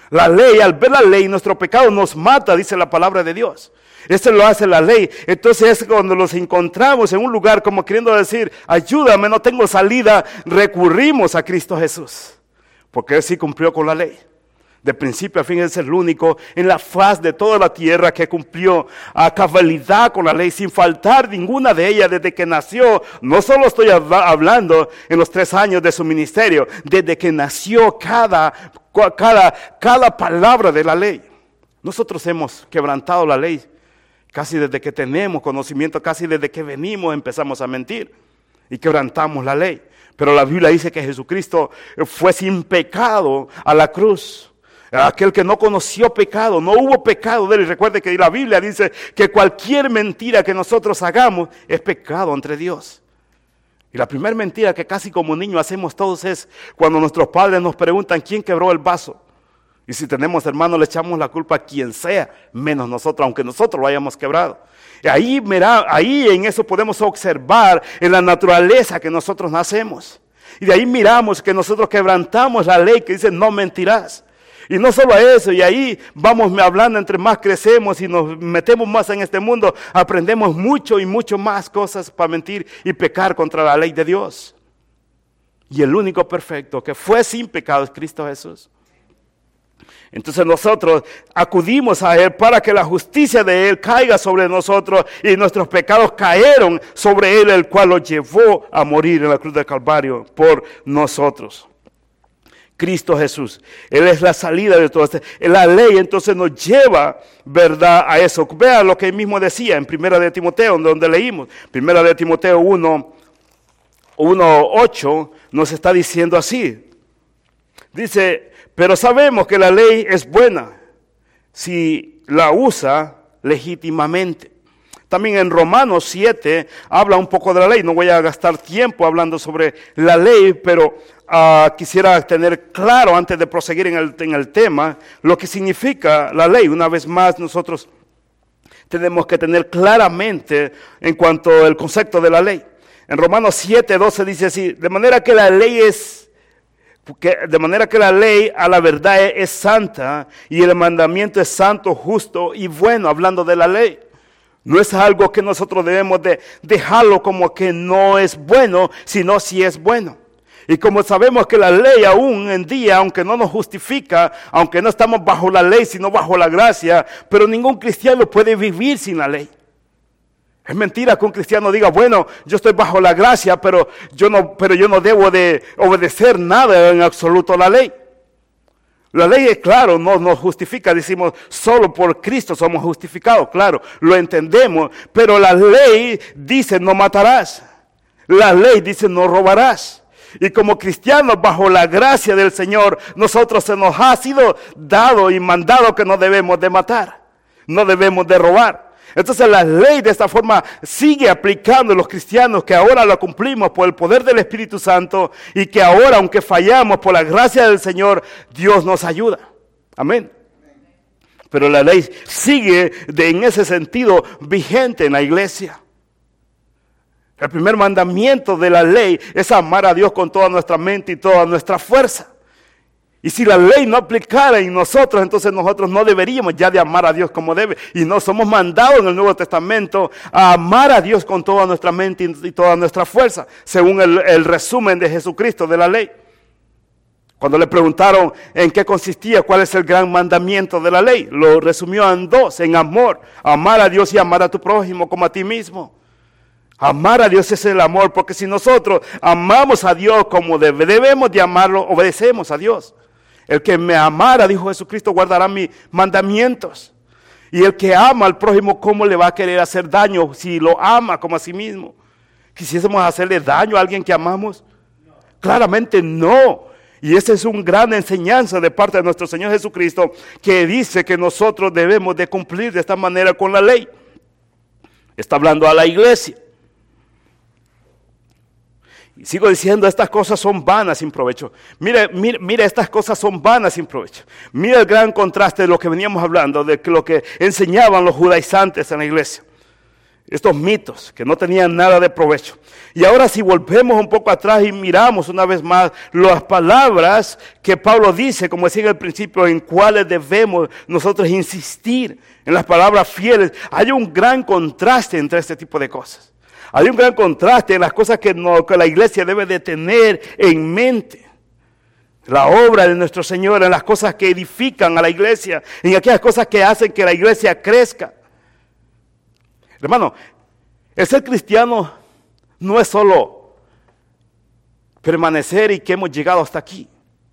La ley, al ver la ley, nuestro pecado nos mata, dice la palabra de Dios. Eso lo hace la ley. Entonces es cuando nos encontramos en un lugar como queriendo decir, ayúdame, no tengo salida, recurrimos a Cristo Jesús. Porque Él sí cumplió con la ley. De principio a fin es el único en la faz de toda la tierra que cumplió a cabalidad con la ley sin faltar ninguna de ellas desde que nació. No solo estoy hablando en los tres años de su ministerio, desde que nació cada, cada, cada palabra de la ley. Nosotros hemos quebrantado la ley casi desde que tenemos conocimiento, casi desde que venimos empezamos a mentir y quebrantamos la ley. Pero la Biblia dice que Jesucristo fue sin pecado a la cruz. Aquel que no conoció pecado, no hubo pecado de él. Y recuerde que la Biblia dice que cualquier mentira que nosotros hagamos es pecado entre Dios. Y la primera mentira que casi como niños hacemos todos es cuando nuestros padres nos preguntan quién quebró el vaso. Y si tenemos hermanos le echamos la culpa a quien sea, menos nosotros, aunque nosotros lo hayamos quebrado. Y ahí, mira, ahí en eso podemos observar en la naturaleza que nosotros nacemos. Y de ahí miramos que nosotros quebrantamos la ley que dice no mentirás. Y no solo eso, y ahí vamos hablando, entre más crecemos y nos metemos más en este mundo, aprendemos mucho y mucho más cosas para mentir y pecar contra la ley de Dios. Y el único perfecto que fue sin pecado es Cristo Jesús. Entonces nosotros acudimos a Él para que la justicia de Él caiga sobre nosotros y nuestros pecados cayeron sobre Él, el cual los llevó a morir en la cruz del Calvario por nosotros. Cristo Jesús, Él es la salida de todo esto. La ley entonces nos lleva, ¿verdad?, a eso. Vean lo que Él mismo decía en Primera de Timoteo, donde leímos. Primera de Timoteo uno, ocho nos está diciendo así. Dice, pero sabemos que la ley es buena si la usa legítimamente. También en Romanos siete habla un poco de la ley. No voy a gastar tiempo hablando sobre la ley, pero uh, quisiera tener claro antes de proseguir en el, en el tema lo que significa la ley. Una vez más nosotros tenemos que tener claramente en cuanto al concepto de la ley. En Romanos siete doce dice así, de manera que la ley es Que, de manera que la ley a la verdad es, es santa y el mandamiento es santo, justo y bueno, hablando de la ley. No es algo que nosotros debemos de dejarlo como que no es bueno, sino si es bueno. Y como sabemos que la ley aún en día, aunque no nos justifica, aunque no estamos bajo la ley, sino bajo la gracia, pero ningún cristiano puede vivir sin la ley. Es mentira que un cristiano diga, bueno, yo estoy bajo la gracia, pero yo no, pero yo no debo de obedecer nada en absoluto a la ley. La ley es claro, no nos justifica, decimos, solo por Cristo somos justificados, claro, lo entendemos, pero la ley dice no matarás, la ley dice no robarás. Y como cristianos bajo la gracia del Señor, nosotros se nos ha sido dado y mandado que no debemos de matar, no debemos de robar. Entonces la ley de esta forma sigue aplicando a los cristianos que ahora la cumplimos por el poder del Espíritu Santo y que ahora, aunque fallamos por la gracia del Señor, Dios nos ayuda. Amén. Pero la ley sigue de, en ese sentido vigente en la iglesia. El primer mandamiento de la ley es amar a Dios con toda nuestra mente y toda nuestra fuerza. Y si la ley no aplicara en nosotros, entonces nosotros no deberíamos ya de amar a Dios como debe. Y no somos mandados en el Nuevo Testamento a amar a Dios con toda nuestra mente y toda nuestra fuerza, según el, el resumen de Jesucristo de la ley. Cuando le preguntaron en qué consistía, cuál es el gran mandamiento de la ley, lo resumió en dos, en amor, amar a Dios y amar a tu prójimo como a ti mismo. Amar a Dios es el amor, porque si nosotros amamos a Dios como debe, debemos de amarlo, obedecemos a Dios. El que me amara, dijo Jesucristo, guardará mis mandamientos. Y el que ama al prójimo, ¿cómo le va a querer hacer daño si lo ama como a sí mismo? ¿Quisiésemos hacerle daño a alguien que amamos? No. Claramente no. Y esa es una gran enseñanza de parte de nuestro Señor Jesucristo, que dice que nosotros debemos de cumplir de esta manera con la ley. Está hablando a la iglesia. Y sigo diciendo, estas cosas son vanas sin provecho. Mire, mire, mire, estas cosas son vanas sin provecho. Mira el gran contraste de lo que veníamos hablando, de lo que enseñaban los judaizantes en la iglesia. estos mitos que no tenían nada de provecho. Y ahora si volvemos un poco atrás y miramos una vez más las palabras que Pablo dice, como decía en el principio, en cuáles debemos nosotros insistir, en las palabras fieles, hay un gran contraste entre este tipo de cosas. Hay un gran contraste en las cosas que, no, que la iglesia debe de tener en mente. La obra de nuestro Señor, en las cosas que edifican a la iglesia, en aquellas cosas que hacen que la iglesia crezca. Hermano, el ser cristiano no es solo permanecer y que hemos llegado hasta aquí.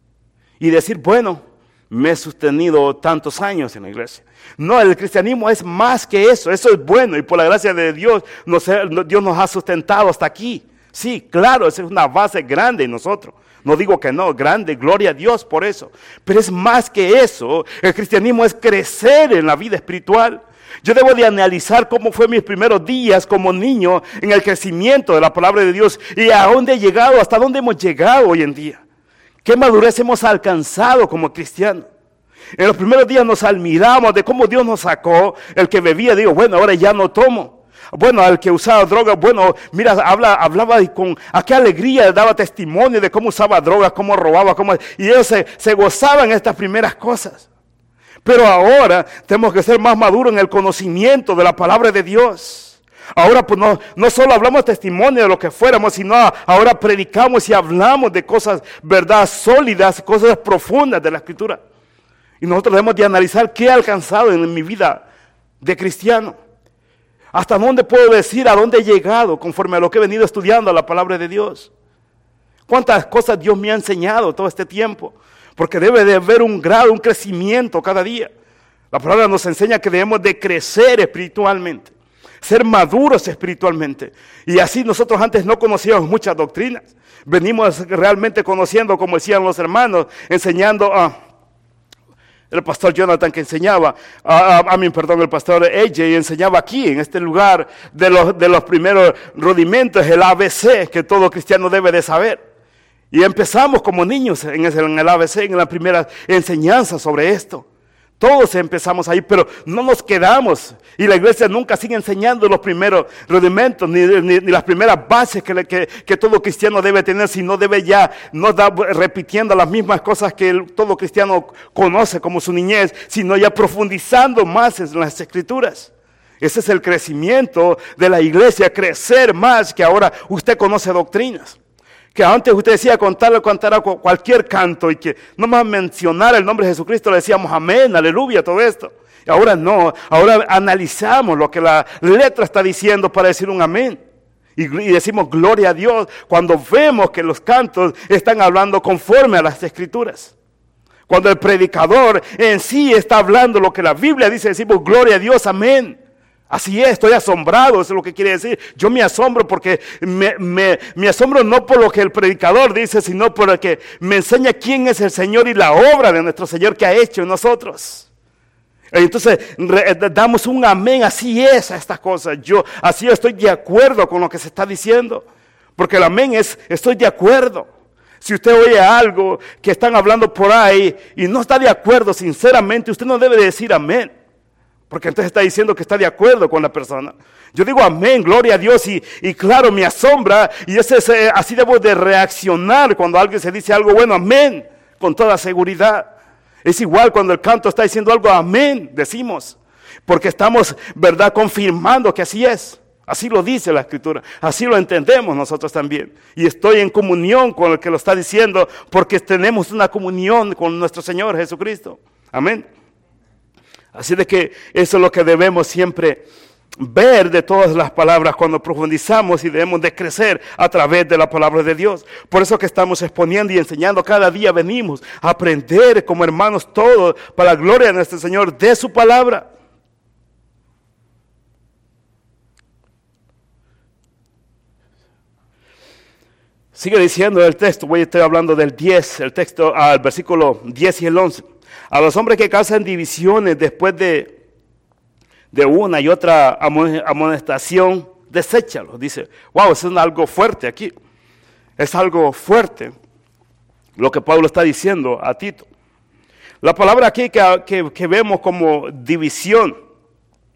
Y decir, bueno, me he sostenido tantos años en la iglesia. No, el cristianismo es más que eso. Eso es bueno y por la gracia de Dios, nos, Dios nos ha sustentado hasta aquí. Sí, claro, esa es una base grande en nosotros. No digo que no, grande, gloria a Dios por eso. Pero es más que eso. El cristianismo es crecer en la vida espiritual. Yo debo de analizar cómo fue mis primeros días como niño en el crecimiento de la palabra de Dios y a dónde he llegado, hasta dónde hemos llegado hoy en día. ¿Qué madurez hemos alcanzado como cristianos? En los primeros días nos admiramos de cómo Dios nos sacó. El que bebía, digo, bueno, ahora ya no tomo. Bueno, al que usaba drogas, bueno, mira, habla, hablaba y con a qué alegría daba testimonio de cómo usaba drogas, cómo robaba, cómo, y ellos se, se gozaban en estas primeras cosas. Pero ahora tenemos que ser más maduros en el conocimiento de la palabra de Dios. Ahora pues no, no solo hablamos testimonio de lo que fuéramos, sino ahora predicamos y hablamos de cosas, verdad, sólidas, cosas profundas de la Escritura. Y nosotros debemos de analizar qué he alcanzado en mi vida de cristiano. ¿Hasta dónde puedo decir a dónde he llegado conforme a lo que he venido estudiando la palabra de Dios? ¿Cuántas cosas Dios me ha enseñado todo este tiempo? Porque debe de haber un grado, un crecimiento cada día. La palabra nos enseña que debemos de crecer espiritualmente, ser maduros espiritualmente. Y así nosotros antes no conocíamos muchas doctrinas. Venimos realmente conociendo, como decían los hermanos, enseñando a... El pastor Jonathan que enseñaba, a, a, a mí, perdón, el pastor A J enseñaba aquí, en este lugar, de los, de los primeros rudimentos, el A B C, que todo cristiano debe de saber. Y empezamos como niños en, ese, en el A B C, en la primera enseñanza sobre esto. Todos empezamos ahí, pero no nos quedamos. Y la iglesia nunca sigue enseñando los primeros rudimentos, ni, ni, ni las primeras bases que, que, que todo cristiano debe tener, sino debe ya no estar repitiendo las mismas cosas que el, todo cristiano conoce como su niñez, sino ya profundizando más en las Escrituras. Ese es el crecimiento de la iglesia, crecer más, que ahora usted conoce doctrinas. Que antes usted decía contarle, contar cualquier canto y que no más mencionar el nombre de Jesucristo le decíamos amén, aleluya, todo esto. Y ahora no, ahora analizamos lo que la letra está diciendo para decir un amén. Y, y decimos gloria a Dios cuando vemos que los cantos están hablando conforme a las Escrituras. Cuando el predicador en sí está hablando lo que la Biblia dice, decimos gloria a Dios, amén. Así es, estoy asombrado, eso es lo que quiere decir. Yo me asombro porque me, me, me asombro no por lo que el predicador dice, sino por lo que me enseña quién es el Señor y la obra de nuestro Señor que ha hecho en nosotros. Entonces re, damos un amén, así es a estas cosas. Yo así estoy de acuerdo con lo que se está diciendo, porque el amén es estoy de acuerdo. Si usted oye algo que están hablando por ahí y no está de acuerdo sinceramente, usted no debe de decir amén. Porque entonces está diciendo que está de acuerdo con la persona. Yo digo amén, gloria a Dios y, y claro, me asombra y ese es, eh, así debo de reaccionar cuando alguien se dice algo bueno, amén, con toda seguridad. Es igual cuando el canto está diciendo algo, amén, decimos, porque estamos, verdad, confirmando que así es. Así lo dice la Escritura, así lo entendemos nosotros también. Y estoy en comunión con el que lo está diciendo porque tenemos una comunión con nuestro Señor Jesucristo. Amén. Así de que eso es lo que debemos siempre ver de todas las palabras cuando profundizamos y debemos de crecer a través de la palabra de Dios. Por eso que estamos exponiendo y enseñando, cada día venimos a aprender como hermanos todos para la gloria de nuestro Señor de su palabra. Sigue diciendo el texto, voy a estar hablando del diez, el texto al versículo diez y el once. A los hombres que causan divisiones después de, de una y otra amonestación, deséchalos. Dice, wow, eso es algo fuerte aquí. Es algo fuerte lo que Pablo está diciendo a Tito. La palabra aquí que, que, que vemos como división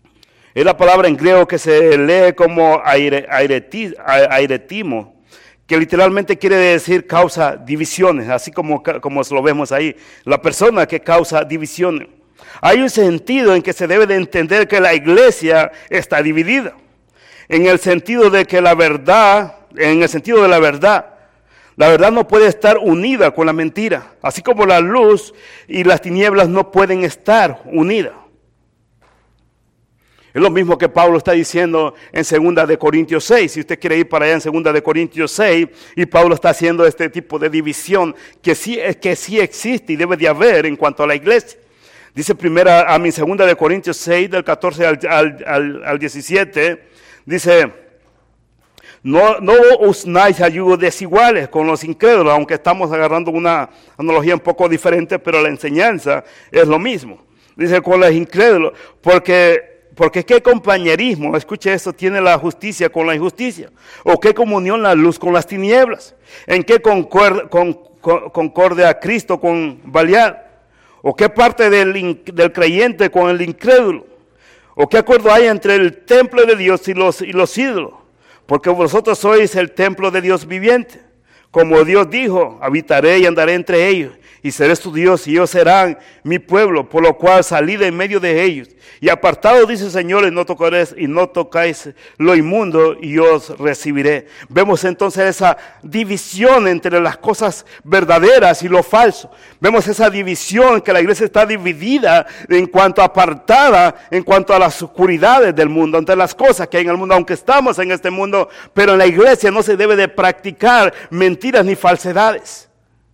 Es la palabra en griego que se lee como aire, aireti, airetimo, que literalmente quiere decir causa divisiones, así como, como lo vemos ahí. La persona que causa divisiones. Hay un sentido en que se debe de entender que la iglesia está dividida. En el sentido de que la verdad, en el sentido de la verdad, la verdad no puede estar unida con la mentira. Así como la luz y las tinieblas no pueden estar unidas. Es lo mismo que Pablo está diciendo en segunda de Corintios seis. Si usted quiere ir para allá en segunda de Corintios seis, y Pablo está haciendo este tipo de división que sí, que sí existe y debe de haber en cuanto a la iglesia. Dice primera, a mi segunda de Corintios seis, del catorce al, al, al, al diecisiete, dice, no, no os unáis a yugos desiguales con los incrédulos, aunque estamos agarrando una analogía un poco diferente, pero la enseñanza es lo mismo. Dice, con los incrédulos, porque... Porque qué compañerismo, escuche esto, tiene la justicia con la injusticia, o qué comunión la luz con las tinieblas, en qué concord, con, con, concorde a Cristo con Belial, o qué parte del, del creyente con el incrédulo, o qué acuerdo hay entre el templo de Dios y los, y los ídolos, porque vosotros sois el templo de Dios viviente, como Dios dijo, habitaré y andaré entre ellos, y seré su Dios, y ellos serán mi pueblo, por lo cual salí de en medio de ellos. Y apartados, dice el Señor, y no tocaréis, y no tocáis lo inmundo, y os recibiré. Vemos entonces esa división entre las cosas verdaderas y lo falso. Vemos esa división, que la iglesia está dividida en cuanto a apartada, en cuanto a las oscuridades del mundo, entre las cosas que hay en el mundo, aunque estamos en este mundo, pero en la iglesia no se debe de practicar mentiras ni falsedades.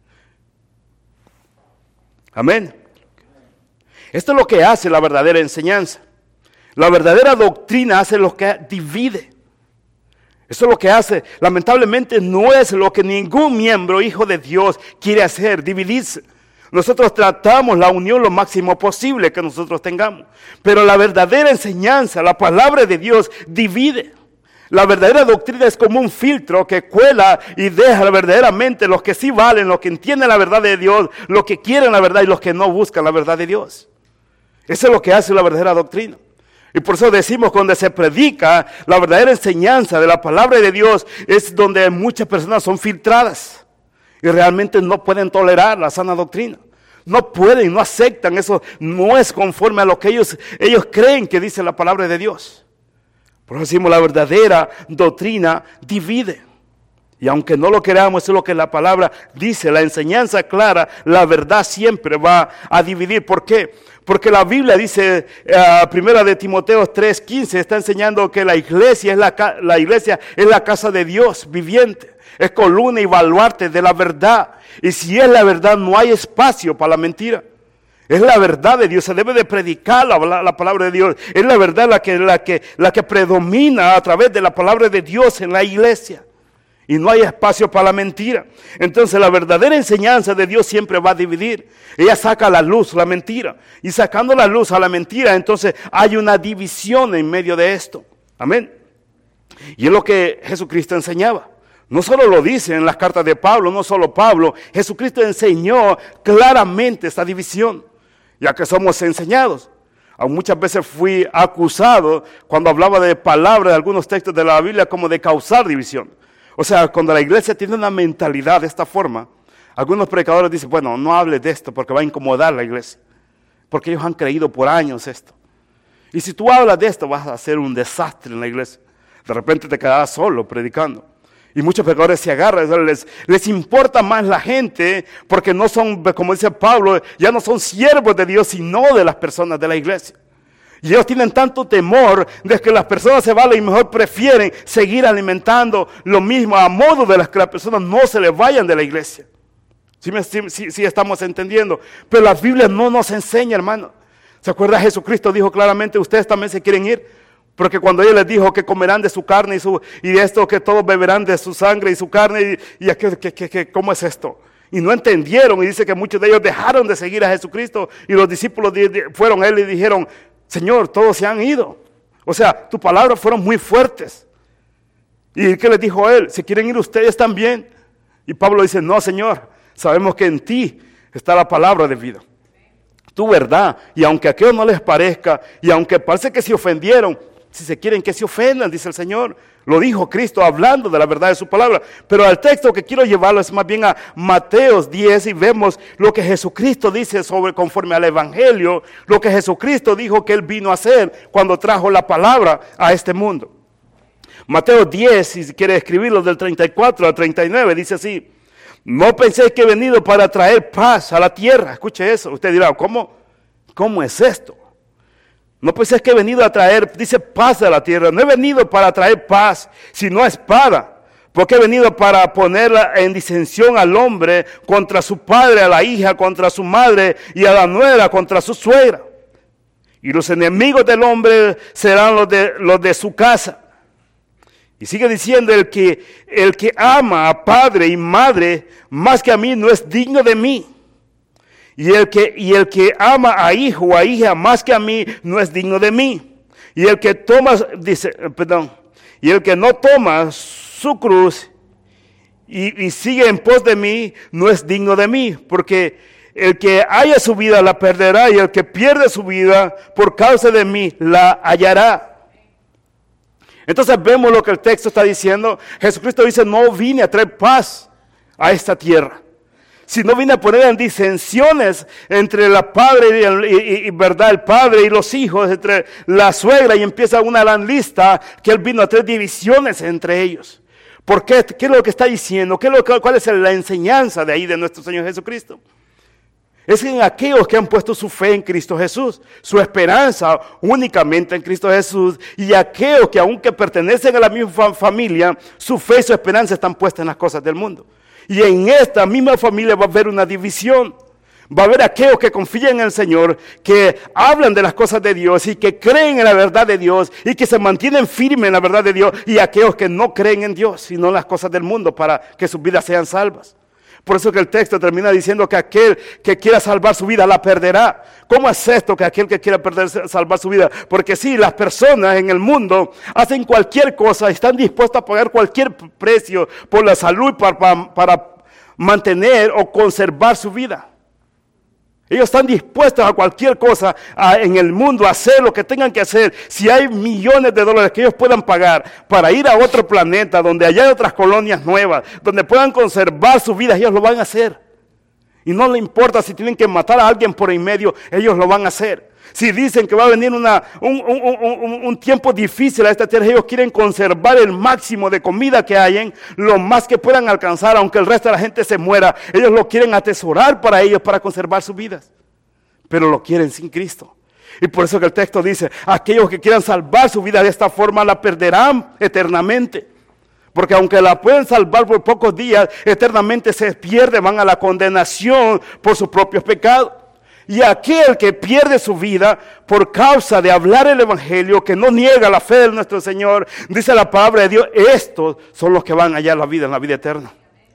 Amén. Esto es lo que hace la verdadera enseñanza. La verdadera doctrina hace lo que divide. Eso es lo que hace. Lamentablemente no es lo que ningún miembro, hijo de Dios, quiere hacer, dividirse. Nosotros tratamos la unión lo máximo posible que nosotros tengamos. Pero la verdadera enseñanza, la palabra de Dios, divide. La verdadera doctrina es como un filtro que cuela y deja verdaderamente los que sí valen, los que entienden la verdad de Dios, los que quieren la verdad y los que no buscan la verdad de Dios. Eso es lo que hace la verdadera doctrina. Y por eso decimos, cuando se predica la verdadera enseñanza de la palabra de Dios, es donde muchas personas son filtradas y realmente no pueden tolerar la sana doctrina. No pueden, no aceptan, eso no es conforme a lo que ellos, ellos creen que dice la palabra de Dios. Por eso decimos, la verdadera doctrina divide. Y aunque no lo queramos, eso es lo que la palabra dice, la enseñanza clara, la verdad siempre va a dividir. ¿Por qué? Porque la Biblia dice, uh, primera de Timoteo tres quince, está enseñando que la iglesia es la, la iglesia es la casa de Dios viviente. Es columna y baluarte de la verdad. Y si es la verdad, no hay espacio para la mentira. Es la verdad de Dios, se debe de predicar la, la, la palabra de Dios. Es la verdad la que, la, que, la que predomina a través de la palabra de Dios en la iglesia. Y no hay espacio para la mentira. Entonces la verdadera enseñanza de Dios siempre va a dividir. Ella saca a la luz la mentira. Y sacando la luz a la mentira, entonces hay una división en medio de esto. Amén. Y es lo que Jesucristo enseñaba. No solo lo dice en las cartas de Pablo, no solo Pablo. Jesucristo enseñó claramente esta división. Ya que somos enseñados. Aún muchas veces fui acusado cuando hablaba de palabras de algunos textos de la Biblia como de causar división. O sea, cuando la iglesia tiene una mentalidad de esta forma, algunos predicadores dicen, bueno, no hable de esto porque va a incomodar a la iglesia. Porque ellos han creído por años esto. Y si tú hablas de esto, vas a hacer un desastre en la iglesia. De repente te quedarás solo predicando. Y muchos predicadores se agarran, les, les importa más la gente, porque no son, como dice Pablo, ya no son siervos de Dios, sino de las personas de la iglesia. Y ellos tienen tanto temor de que las personas se vayan y mejor prefieren seguir alimentando lo mismo a modo de las que las personas no se les vayan de la iglesia. ¿Sí, me, sí, sí, sí estamos entendiendo? Pero la Biblia no nos enseña, hermano. ¿Se acuerda? Jesucristo dijo claramente, ustedes también se quieren ir. Porque cuando Él les dijo que comerán de su carne y, su, y de esto que todos beberán de su sangre y su carne, y, y que, que, que, que, ¿cómo es esto? Y no entendieron, y dice que muchos de ellos dejaron de seguir a Jesucristo, y los discípulos de, de, fueron a Él y dijeron, Señor, todos se han ido. O sea, tus palabras fueron muy fuertes. ¿Y qué les dijo Él? ¿Se quieren ir ustedes también? Y Pablo dice, no, Señor, sabemos que en ti está la palabra de vida. tu verdad. Y aunque a aquellos no les parezca, y aunque parece que se ofendieron, si se quieren que se ofendan, dice el Señor. Lo dijo Cristo hablando de la verdad de su palabra. Pero al texto que quiero llevarlo es más bien a Mateo diez y vemos lo que Jesucristo dice sobre conforme al Evangelio, lo que Jesucristo dijo que Él vino a hacer cuando trajo la palabra a este mundo. Mateo diez, si quiere escribirlo del treinta y cuatro al treinta y nueve, dice así: no penséis que he venido para traer paz a la tierra. Escuche eso. Usted dirá, ¿cómo, cómo es esto? No penséis que he venido a traer, dice, paz a la tierra. No he venido para traer paz, sino espada. Porque he venido para poner en disensión al hombre contra su padre, a la hija, contra su madre y a la nuera, contra su suegra. Y los enemigos del hombre serán los de, los de su casa. Y sigue diciendo, el que, el que ama a padre y madre más que a mí no es digno de mí. Y el que, y el que ama a hijo o a hija más que a mí no es digno de mí. Y el que toma, dice, perdón, y el que no toma su cruz y, y sigue en pos de mí no es digno de mí. Porque el que haya su vida la perderá, y el que pierde su vida por causa de mí la hallará. Entonces vemos lo que el texto está diciendo. Jesucristo dice, no vine a traer paz a esta tierra, sino vine a poner en disensiones entre la padre y, el, y, y verdad, el padre y los hijos, entre la suegra, y empieza una gran lista que Él vino a traer divisiones entre ellos. ¿Por qué? ¿Qué es lo que está diciendo? ¿Qué es lo que, ¿Cuál es la enseñanza de ahí de nuestro Señor Jesucristo? Es en aquellos que han puesto su fe en Cristo Jesús, su esperanza únicamente en Cristo Jesús, y aquellos que aunque pertenecen a la misma familia, su fe y su esperanza están puestas en las cosas del mundo. Y en esta misma familia va a haber una división. Va a haber aquellos que confían en el Señor, que hablan de las cosas de Dios y que creen en la verdad de Dios y que se mantienen firmes en la verdad de Dios, y aquellos que no creen en Dios, sino en las cosas del mundo para que sus vidas sean salvas. Por eso que el texto termina diciendo que aquel que quiera salvar su vida la perderá. ¿Cómo es esto que aquel que quiera perder, salvar su vida? Porque sí, las personas en el mundo hacen cualquier cosa, están dispuestas a pagar cualquier precio por la salud para, para, para mantener o conservar su vida. Ellos están dispuestos a cualquier cosa a, en el mundo, a hacer lo que tengan que hacer. Si hay millones de dólares que ellos puedan pagar para ir a otro planeta, donde haya otras colonias nuevas, donde puedan conservar su vida, ellos lo van a hacer. Y no le importa si tienen que matar a alguien por en medio, ellos lo van a hacer. Si dicen que va a venir una, un, un, un, un tiempo difícil a esta tierra, ellos quieren conservar el máximo de comida que hayan, lo más que puedan alcanzar, aunque el resto de la gente se muera. Ellos lo quieren atesorar para ellos, para conservar sus vidas. Pero lo quieren sin Cristo. Y por eso que el texto dice, aquellos que quieran salvar su vida de esta forma la perderán eternamente. Porque aunque la pueden salvar por pocos días, eternamente se pierde, van a la condenación por sus propios pecados. Y aquel que pierde su vida por causa de hablar el Evangelio, que no niega la fe de nuestro Señor, dice la palabra de Dios, estos son los que van a hallar la vida, en la vida eterna.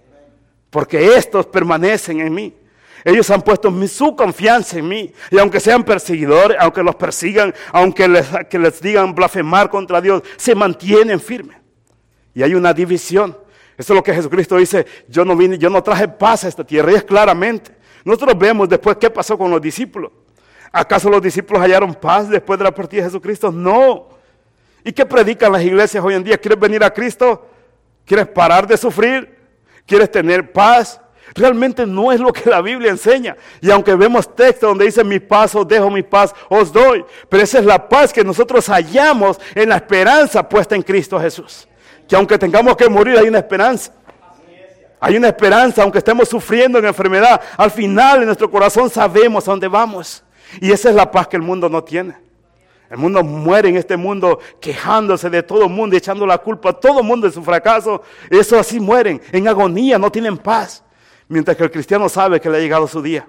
Porque estos permanecen en mí. Ellos han puesto su confianza en mí. Y aunque sean perseguidores, aunque los persigan, aunque les, que les digan blasfemar contra Dios, se mantienen firmes. Y hay una división. Eso es lo que Jesucristo dice, yo no vine, yo no traje paz a esta tierra, y es claramente. Nosotros vemos después qué pasó con los discípulos. ¿Acaso los discípulos hallaron paz después de la partida de Jesucristo? No. ¿Y qué predican las iglesias hoy en día? ¿Quieres venir a Cristo? ¿Quieres parar de sufrir? ¿Quieres tener paz? Realmente no es lo que la Biblia enseña. Y aunque vemos textos donde dice mi paz os dejo, mi paz os doy, pero esa es la paz que nosotros hallamos en la esperanza puesta en Cristo Jesús. Que aunque tengamos que morir hay una esperanza. Hay una esperanza, aunque estemos sufriendo en enfermedad. Al final en nuestro corazón sabemos a dónde vamos. Y esa es la paz que el mundo no tiene. El mundo muere en este mundo quejándose de todo el mundo, echando la culpa a todo el mundo de su fracaso. Eso así mueren, en agonía, no tienen paz. Mientras que el cristiano sabe que le ha llegado su día.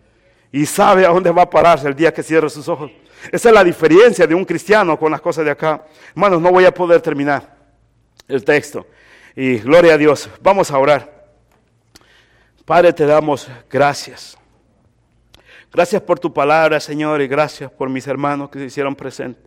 Y sabe a dónde va a pararse el día que cierre sus ojos. Esa es la diferencia de un cristiano con las cosas de acá. Hermanos, no voy a poder terminar el texto. Y gloria a Dios. Vamos a orar. Padre, te damos gracias. Gracias por tu palabra, Señor, y gracias por mis hermanos que se hicieron presentes.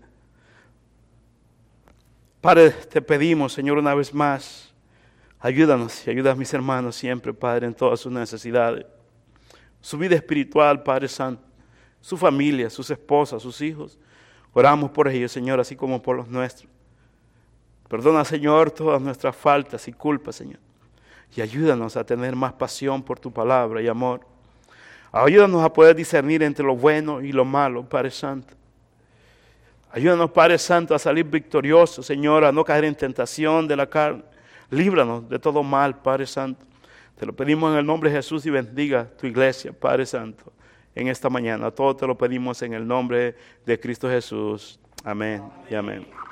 Padre, te pedimos, Señor, una vez más, ayúdanos y ayuda a mis hermanos siempre, Padre, en todas sus necesidades. Su vida espiritual, Padre Santo, su familia, sus esposas, sus hijos. Oramos por ellos, Señor, así como por los nuestros. Perdona, Señor, todas nuestras faltas y culpas, Señor. Y ayúdanos a tener más pasión por tu palabra y amor. Ayúdanos a poder discernir entre lo bueno y lo malo, Padre Santo. Ayúdanos, Padre Santo, a salir victoriosos, Señor, a no caer en tentación de la carne. Líbranos de todo mal, Padre Santo. Te lo pedimos en el nombre de Jesús y bendiga tu iglesia, Padre Santo, en esta mañana. Todo te lo pedimos en el nombre de Cristo Jesús. Amén y amén.